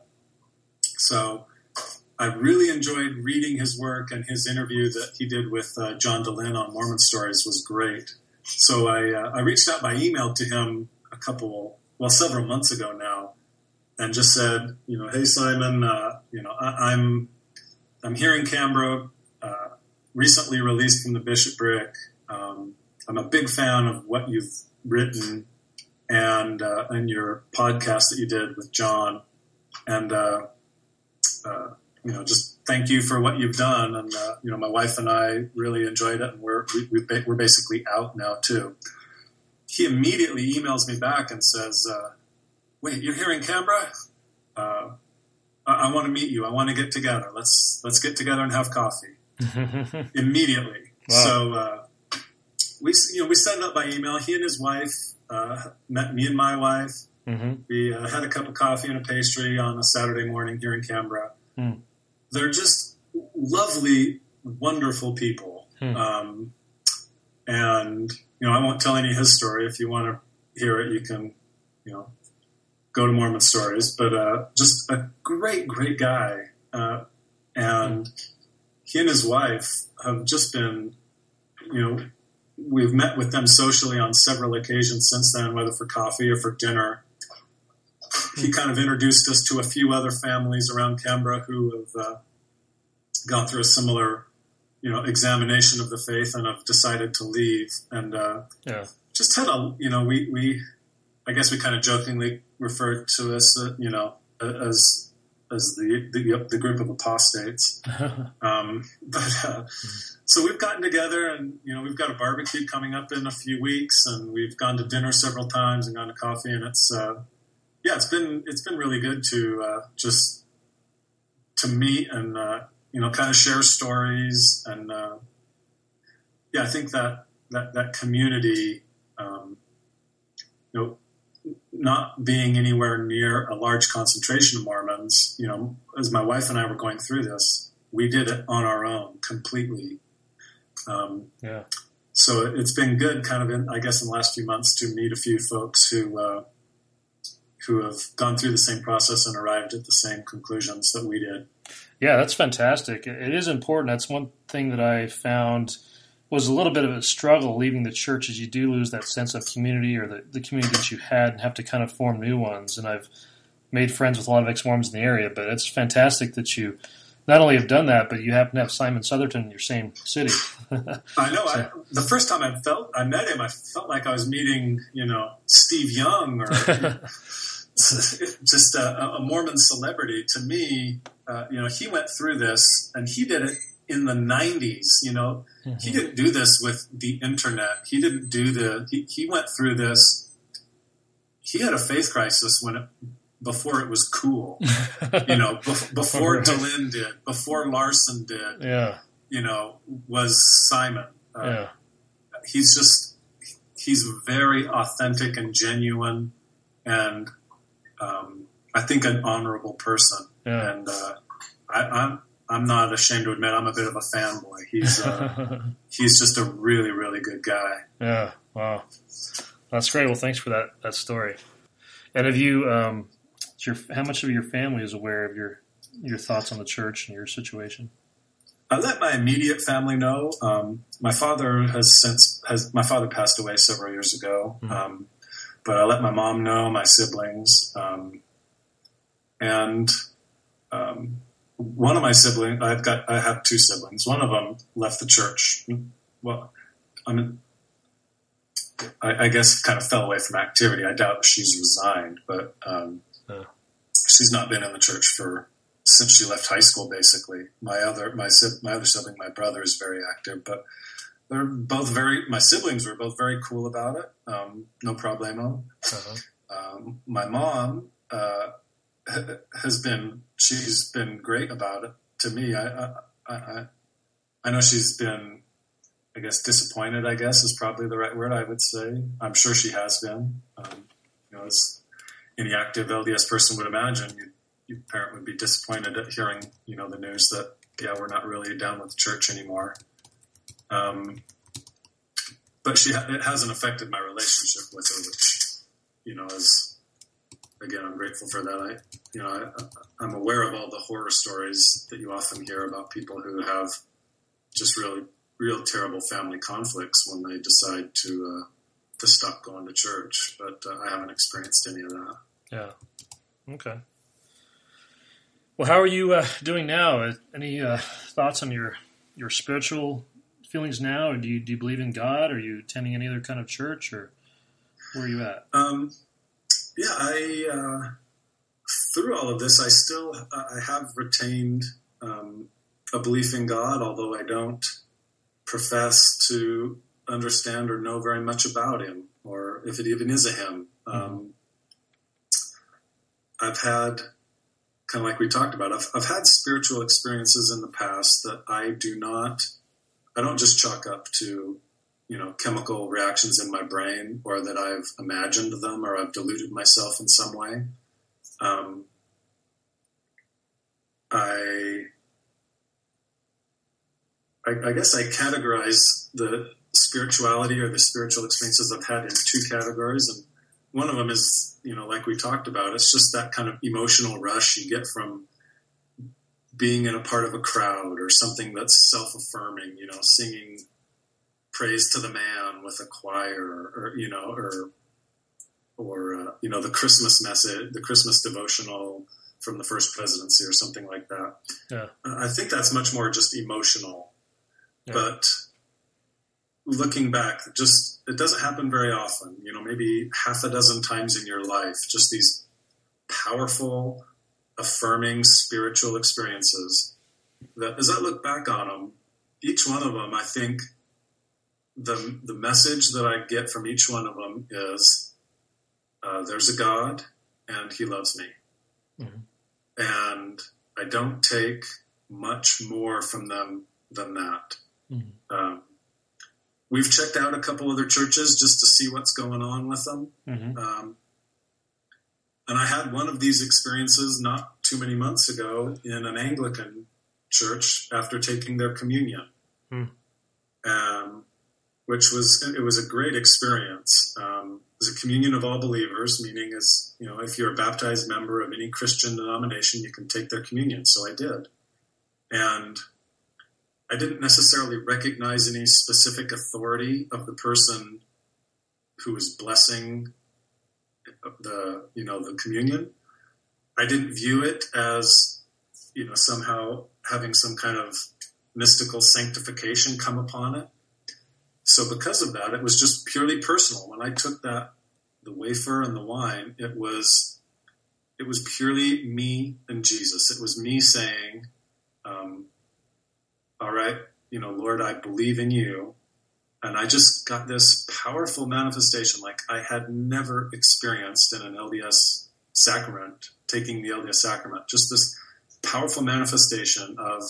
so I really enjoyed reading his work. And his interview that he did with uh, John Dehlin on Mormon Stories was great. So I, uh, I reached out by email to him a couple, well, several months ago now, and just said, you know, hey Simon, uh, you know, I, I'm I'm here in Canberra, uh, recently released from the bishopric. Um, I'm a big fan of what you've written. And uh, and your podcast that you did with John, and uh, uh, you know, just thank you for what you've done. And uh, you know, my wife and I really enjoyed it, and we're we, we're basically out now too. He immediately emails me back and says, uh, "Wait, you're here in Canberra? Uh, I, I want to meet you. I want to get together. Let's let's get together and have coffee." Immediately. Wow. So uh, we you know we set it up by email. He and his wife. Uh, met me and my wife. Mm-hmm. We uh, had a cup of coffee and a pastry on a Saturday morning here in Canberra. Mm. They're just lovely, wonderful people. Mm. Um, and, you know, I won't tell any of his story. If you want to hear it, you can, you know, go to Mormon Stories. But uh, just a great, great guy. Uh, and mm. he and his wife have just been, you know, we've met with them socially on several occasions since then, whether for coffee or for dinner. he kind of introduced us to a few other families around Canberra who have uh, gone through a similar, you know, examination of the faith and have decided to leave. And uh, yeah. just had a, you know, we, we, I guess we kind of jokingly referred to us, uh, you know, as as the the, the group of apostates. um, but uh, so we've gotten together, and you know, we've got a barbecue coming up in a few weeks, and we've gone to dinner several times and gone to coffee, and it's uh, yeah, it's been it's been really good to uh, just to meet and uh, you know, kind of share stories, and uh, yeah, I think that that that community, um, you know, not being anywhere near a large concentration of Mormons, you know, as my wife and I were going through this, we did it on our own completely. Um, yeah. So it's been good, kind of, in, I guess, in the last few months to meet a few folks who uh, who have gone through the same process and arrived at the same conclusions that we did. Yeah, that's fantastic. It is important. That's one thing that I found was a little bit of a struggle leaving the church, as you do lose that sense of community, or the, the community that you had, and have to kind of form new ones. And I've made friends with a lot of ex-Mormons in the area, but it's fantastic that you not only have done that, but you happen to have Simon Southerton in your same city. I know. So. I, the first time I felt I met him, I felt like I was meeting, you know, Steve Young, or just a, a Mormon celebrity. To me, uh, you know, he went through this, and he did it in the nineties, you know. Mm-hmm. He didn't do this with the internet. He didn't do the, he, he went through this. He had a faith crisis when it, before it was cool, you know, be, before right. Dehlin did, before Larson did, yeah, you know, was Simon. Uh, yeah. He's just, he's very authentic and genuine, and um, I think an honorable person. Yeah. And uh, I, I'm, I'm not ashamed to admit I'm a bit of a fanboy. He's uh, he's just a really, really good guy. Yeah, wow, that's great. Well, thanks for that that story. And have you, um, your, how much of your family is aware of your your thoughts on the church and your situation? I let my immediate family know. Um, my father has since has my father passed away several years ago, mm-hmm. um, but I let my mom know, my siblings, um, and. Um, One of my siblings, I've got, I have two siblings. One of them left the church. Well, I mean, I, I guess kind of fell away from activity. I doubt she's resigned, but um, oh. she's not been in the church for since she left high school. Basically, my other my my other sibling, my brother, is very active, but they're both very. My siblings were both very cool about it. Um, no problemo. Uh-huh. Um, my mom. Uh, has been, she's been great about it to me. I, I, I, I know she's been, I guess, disappointed, I guess is probably the right word I would say. I'm sure she has been. Um, you know, as any active L D S person would imagine, you, your parent would be disappointed at hearing, you know, the news that, yeah, we're not really down with the church anymore. Um, but she, it hasn't affected my relationship with her, which, you know, is, again, I'm grateful for that. I, you know, I, I'm aware of all the horror stories that you often hear about people who have just really, real terrible family conflicts when they decide to uh, to stop going to church. But uh, I haven't experienced any of that. Yeah. Okay. Well, how are you uh, doing now? Any uh, thoughts on your your spiritual feelings now? Or do you do you believe in God? Are you attending any other kind of church, or where are you at? Um. Yeah, I uh, through all of this, I still uh, I have retained um, a belief in God, although I don't profess to understand or know very much about Him, or if it even is a Him. Um, I've had, kind of like we talked about, I've, I've had spiritual experiences in the past that I do not, I don't just chalk up to, you know, chemical reactions in my brain, or that I've imagined them, or I've deluded myself in some way. Um, I, I, I guess I categorize the spirituality or the spiritual experiences I've had in two categories. And one of them is, you know, like we talked about, it's just that kind of emotional rush you get from being in a part of a crowd, or something that's self-affirming, you know, singing praise to the man with a choir, or, or you know, or or uh, you know, the Christmas message, the Christmas devotional from the First Presidency or something like that. Yeah. I think that's much more just emotional. Yeah. But looking back, just it doesn't happen very often. You know, maybe half a dozen times in your life, just these powerful, affirming spiritual experiences that, as I look back on them, each one of them, I think the the message that I get from each one of them is uh, there's a God and he loves me. Mm-hmm. And I don't take much more from them than that. Mm-hmm. Um, we've checked out a couple other churches just to see what's going on with them. Mm-hmm. Um, and I had one of these experiences not too many months ago in an Anglican church after taking their communion. Mm. Um, which was, it was a great experience. Um, it was a communion of all believers, meaning as, you know, if you're a baptized member of any Christian denomination, you can take their communion. So I did. And I didn't necessarily recognize any specific authority of the person who was blessing the, you know, the communion. I didn't view it as, you know, somehow having some kind of mystical sanctification come upon it. So because of that, it was just purely personal. When I took that, the wafer and the wine, it was, it was purely me and Jesus. It was me saying, um, all right, you know, Lord, I believe in you. And I just got this powerful manifestation like I had never experienced in an L D S sacrament, taking the L D S sacrament, just this powerful manifestation of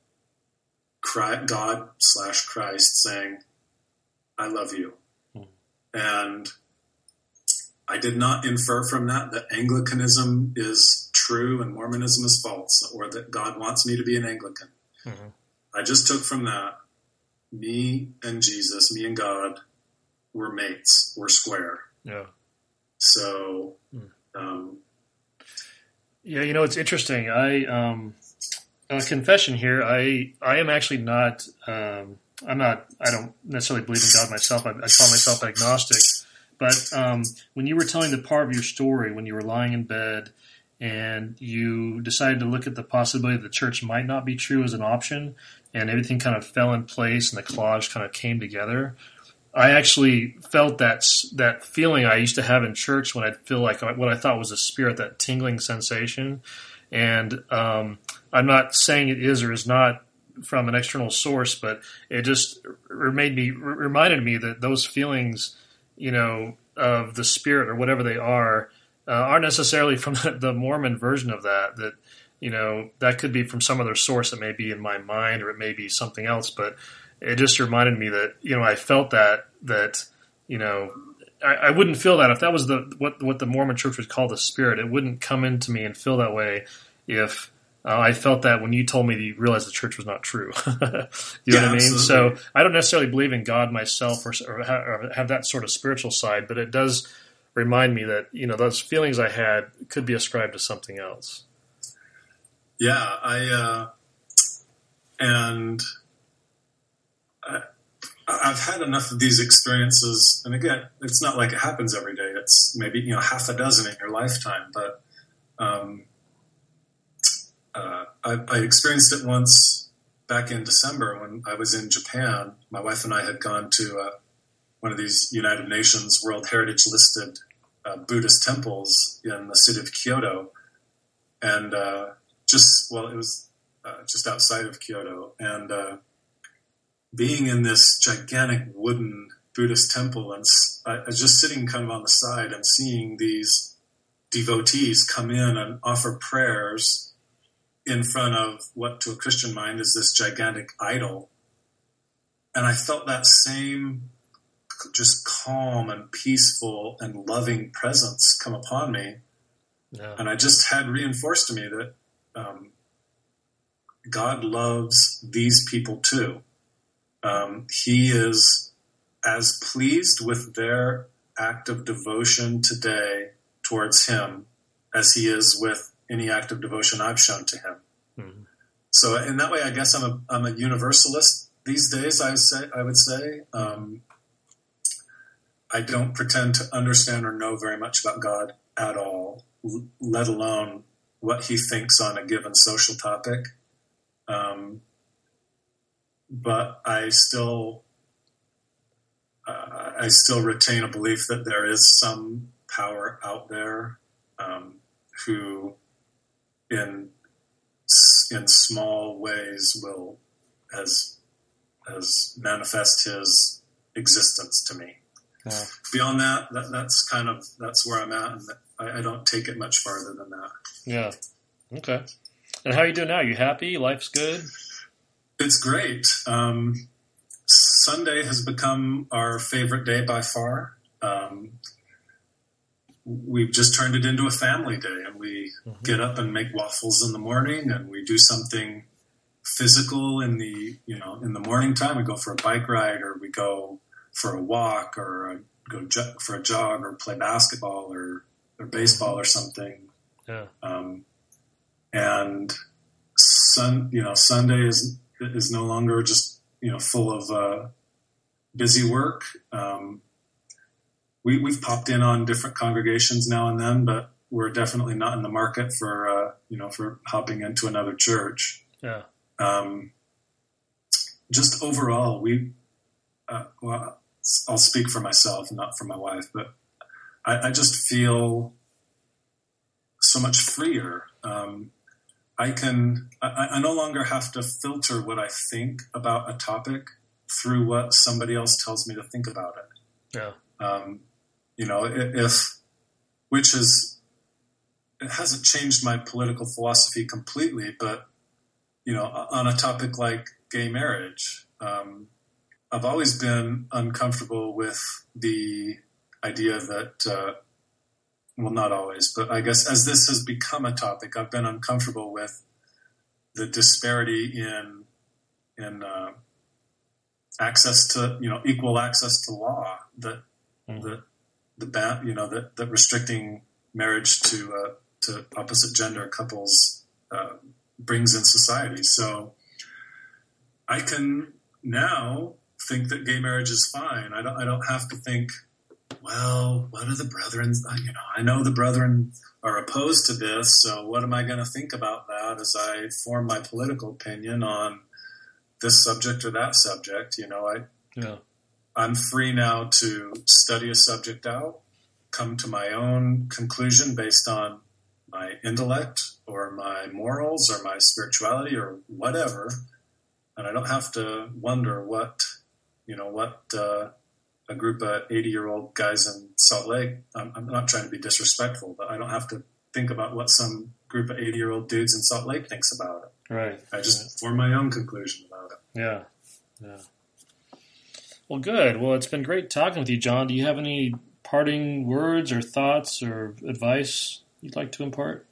God slash Christ saying, I love you. Hmm. And I did not infer from that that Anglicanism is true and Mormonism is false, or that God wants me to be an Anglican. Mm-hmm. I just took from that, me and Jesus, me and God, we're mates, we're square. Yeah. So, hmm. um, yeah, you know, it's interesting. I, um, a confession here. I, I am actually not, um, I'm not, I don't necessarily believe in God myself. I, I call myself agnostic. But um, when you were telling the part of your story, when you were lying in bed and you decided to look at the possibility that the church might not be true as an option, and everything kind of fell in place and the collage kind of came together, I actually felt that that feeling I used to have in church when I'd feel like what I thought was a spirit, that tingling sensation. And um, I'm not saying it is or is not from an external source, but it just made me reminded me that those feelings, you know, of the spirit or whatever they are, uh, aren't necessarily from the, the Mormon version of that. That, you know, that could be from some other source. It may be in my mind or it may be something else. But it just reminded me that, you know, I felt that that you know I, I wouldn't feel that if that was the what what the Mormon Church would call the spirit. It wouldn't come into me and feel that way if. Uh, I felt that when you told me that you realized the church was not true. you know yeah, what I mean? Absolutely. So I don't necessarily believe in God myself or, or, ha- or have that sort of spiritual side, but it does remind me that, you know, those feelings I had could be ascribed to something else. Yeah, I, uh, and I, I've had enough of these experiences. And again, it's not like it happens every day. It's maybe, you know, half a dozen in your lifetime, but, um, Uh, I, I experienced it once back in December when I was in Japan. My wife and I had gone to uh, one of these United Nations World Heritage listed uh, Buddhist temples in the city of Kyoto. And uh, just, well, it was uh, just outside of Kyoto. And uh, being in this gigantic wooden Buddhist temple, and I was just sitting kind of on the side and seeing these devotees come in and offer prayers in front of what to a Christian mind is this gigantic idol. And I felt that same just calm and peaceful and loving presence come upon me. Yeah. And I just had reinforced to me that um, God loves these people too. Um, he is as pleased with their act of devotion today towards him as he is with any act of devotion I've shown to him. Mm-hmm. So in that way, I guess I'm a I'm a universalist these days. I say I would say um, I don't pretend to understand or know very much about God at all, l- let alone what he thinks on a given social topic. Um, but I still, uh, I still retain a belief that there is some power out there um, who, in in small ways, will has has manifest his existence to me. Yeah. Beyond that, that, that's kind of that's where I'm at, and I, I don't take it much farther than that. Yeah. Okay. And how are you doing now? Are you happy? Life's good? It's great. Um, Sunday has become our favorite day by far. Um, we've just turned it into a family day, and we mm-hmm. get up and make waffles in the morning, and we do something physical in the you know in the morning time. We go for a bike ride, or we go for a walk, or a, go jo- for a jog, or play basketball, or or baseball, or something. Yeah. Um, and sun, you know, Sunday is is no longer just you know full of uh, busy work. Um, we we've popped in on different congregations now and then, but we're definitely not in the market for uh, you know for hopping into another church. Yeah. Um, just overall, we uh, well, I'll speak for myself, not for my wife, but I, I just feel so much freer. Um, I can, I, I no longer have to filter what I think about a topic through what somebody else tells me to think about it. Yeah. Um, you know, if, which is, it hasn't changed my political philosophy completely, but, you know, on a topic like gay marriage, um, I've always been uncomfortable with the idea that, uh, well, not always, but I guess as this has become a topic, I've been uncomfortable with the disparity in in uh, access to, you know, equal access to law that mm. that the ban, you know, that, that restricting marriage to uh, to opposite gender couples uh, brings in society. So I can now think that gay marriage is fine. I don't. I don't have to think, well, what are the brethren? You know, I know the brethren are opposed to this, so what am I going to think about that as I form my political opinion on this subject or that subject? You know, I, yeah. I'm free now to study a subject out, come to my own conclusion based on my intellect or my morals or my spirituality or whatever, and I don't have to wonder what, you know, what. Uh, a group of eighty-year-old guys in Salt Lake, I'm, I'm not trying to be disrespectful, but I don't have to think about what some group of eighty-year-old dudes in Salt Lake thinks about it. Right. I just right. form my own conclusion about it. Yeah. Yeah. Well, good. Well, it's been great talking with you, John. Do you have any parting words or thoughts or advice you'd like to impart?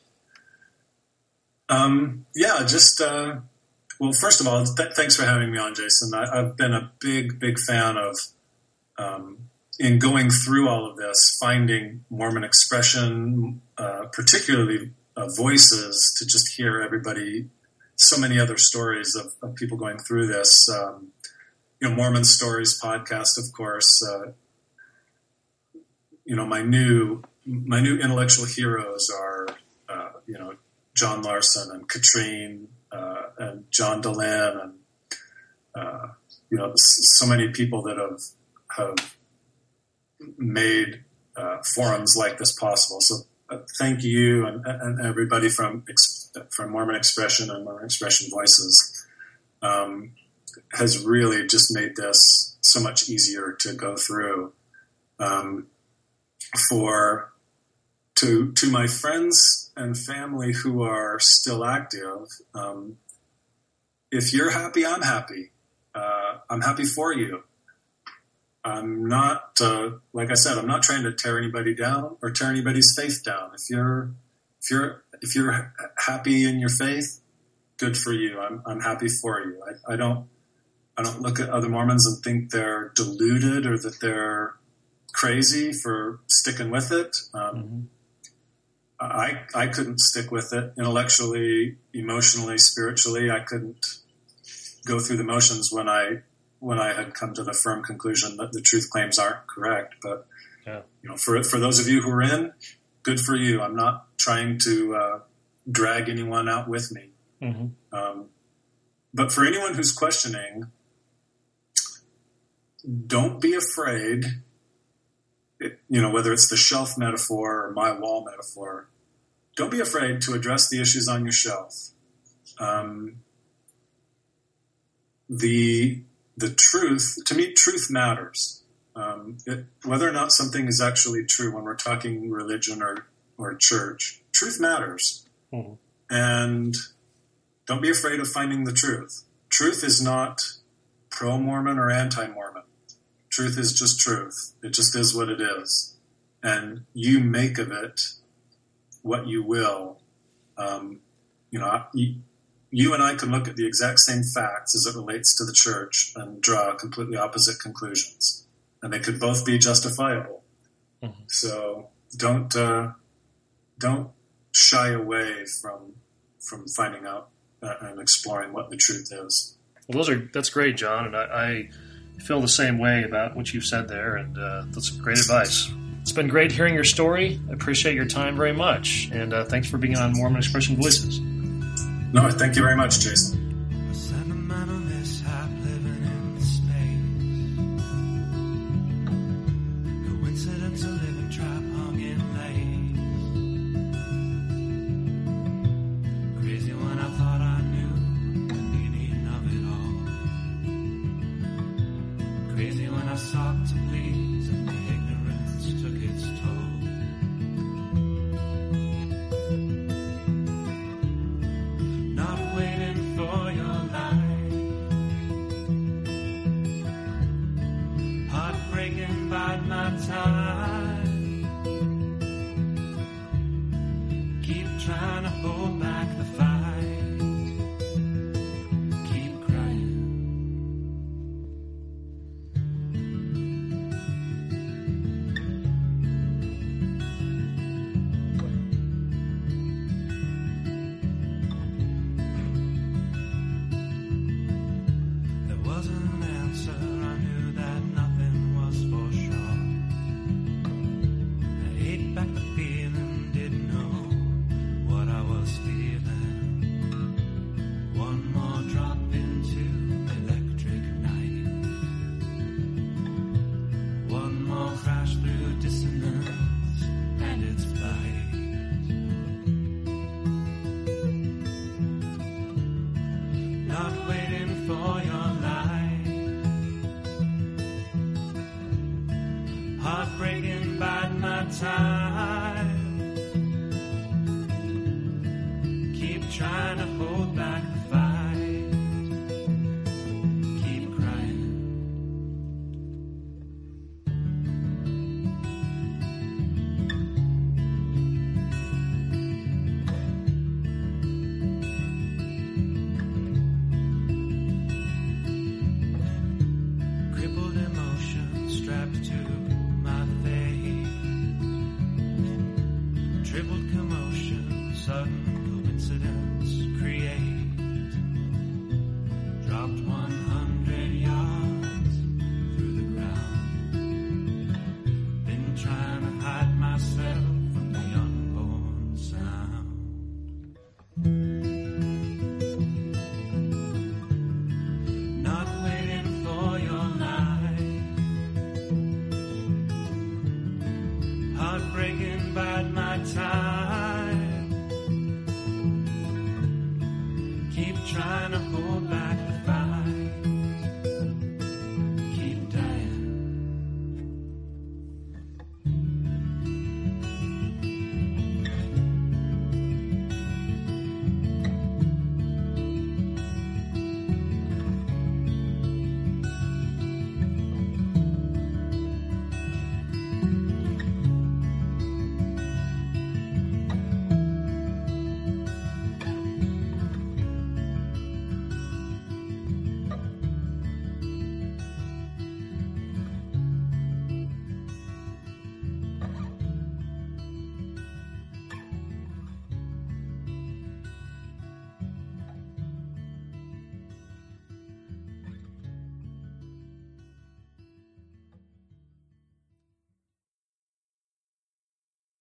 Um, yeah, just, uh, well, first of all, th- thanks for having me on, Jason. I, I've been a big, big fan of Um, in going through all of this, finding Mormon expression, uh, particularly uh, voices, to just hear everybody, so many other stories of, of people going through this. Um, you know, Mormon Stories podcast, of course. Uh, you know, my new my new intellectual heroes are, uh, you know, John Larson and Katrine uh, and John Dehlin and uh, you know, so many people that have. have made uh, forums like this possible. So uh, thank you and, and everybody from from Mormon Expression and Mormon Expression Voices um, has really just made this so much easier to go through. Um, for to to my friends and family who are still active, um, if you're happy, I'm happy. Uh, I'm happy for you. I'm not, uh, like I said, I'm not trying to tear anybody down or tear anybody's faith down. If you're, if you're, if you're happy in your faith, good for you. I'm, I'm happy for you. I, I don't, I don't look at other Mormons and think they're deluded or that they're crazy for sticking with it. Um, mm-hmm. I, I couldn't stick with it intellectually, emotionally, spiritually. I couldn't go through the motions when I when I had come to the firm conclusion that the truth claims aren't correct. But yeah. you know, for for those of you who are in, good for you. I'm not trying to uh, drag anyone out with me. Mm-hmm. Um, but for anyone who's questioning, don't be afraid. It, you know, whether it's the shelf metaphor or my wall metaphor, don't be afraid to address the issues on your shelf. Um, the the truth, to me, truth matters. Um, it, whether or not something is actually true when we're talking religion or, or church, truth matters. Mm-hmm. And don't be afraid of finding the truth. Truth is not pro-Mormon or anti-Mormon. Truth is just truth. It just is what it is. And you make of it what you will. Um, you know, you, you and I can look at the exact same facts as it relates to the church and draw completely opposite conclusions. And they could both be justifiable. Mm-hmm. So don't uh, don't shy away from from finding out uh, and exploring what the truth is. Well, those are that's great, John, and I, I feel the same way about what you've said there, and uh, that's great advice. It's been great hearing your story. I appreciate your time very much, and uh, thanks for being on Mormon Expression Voices. No, thank you very much, Jason. Heartbreaking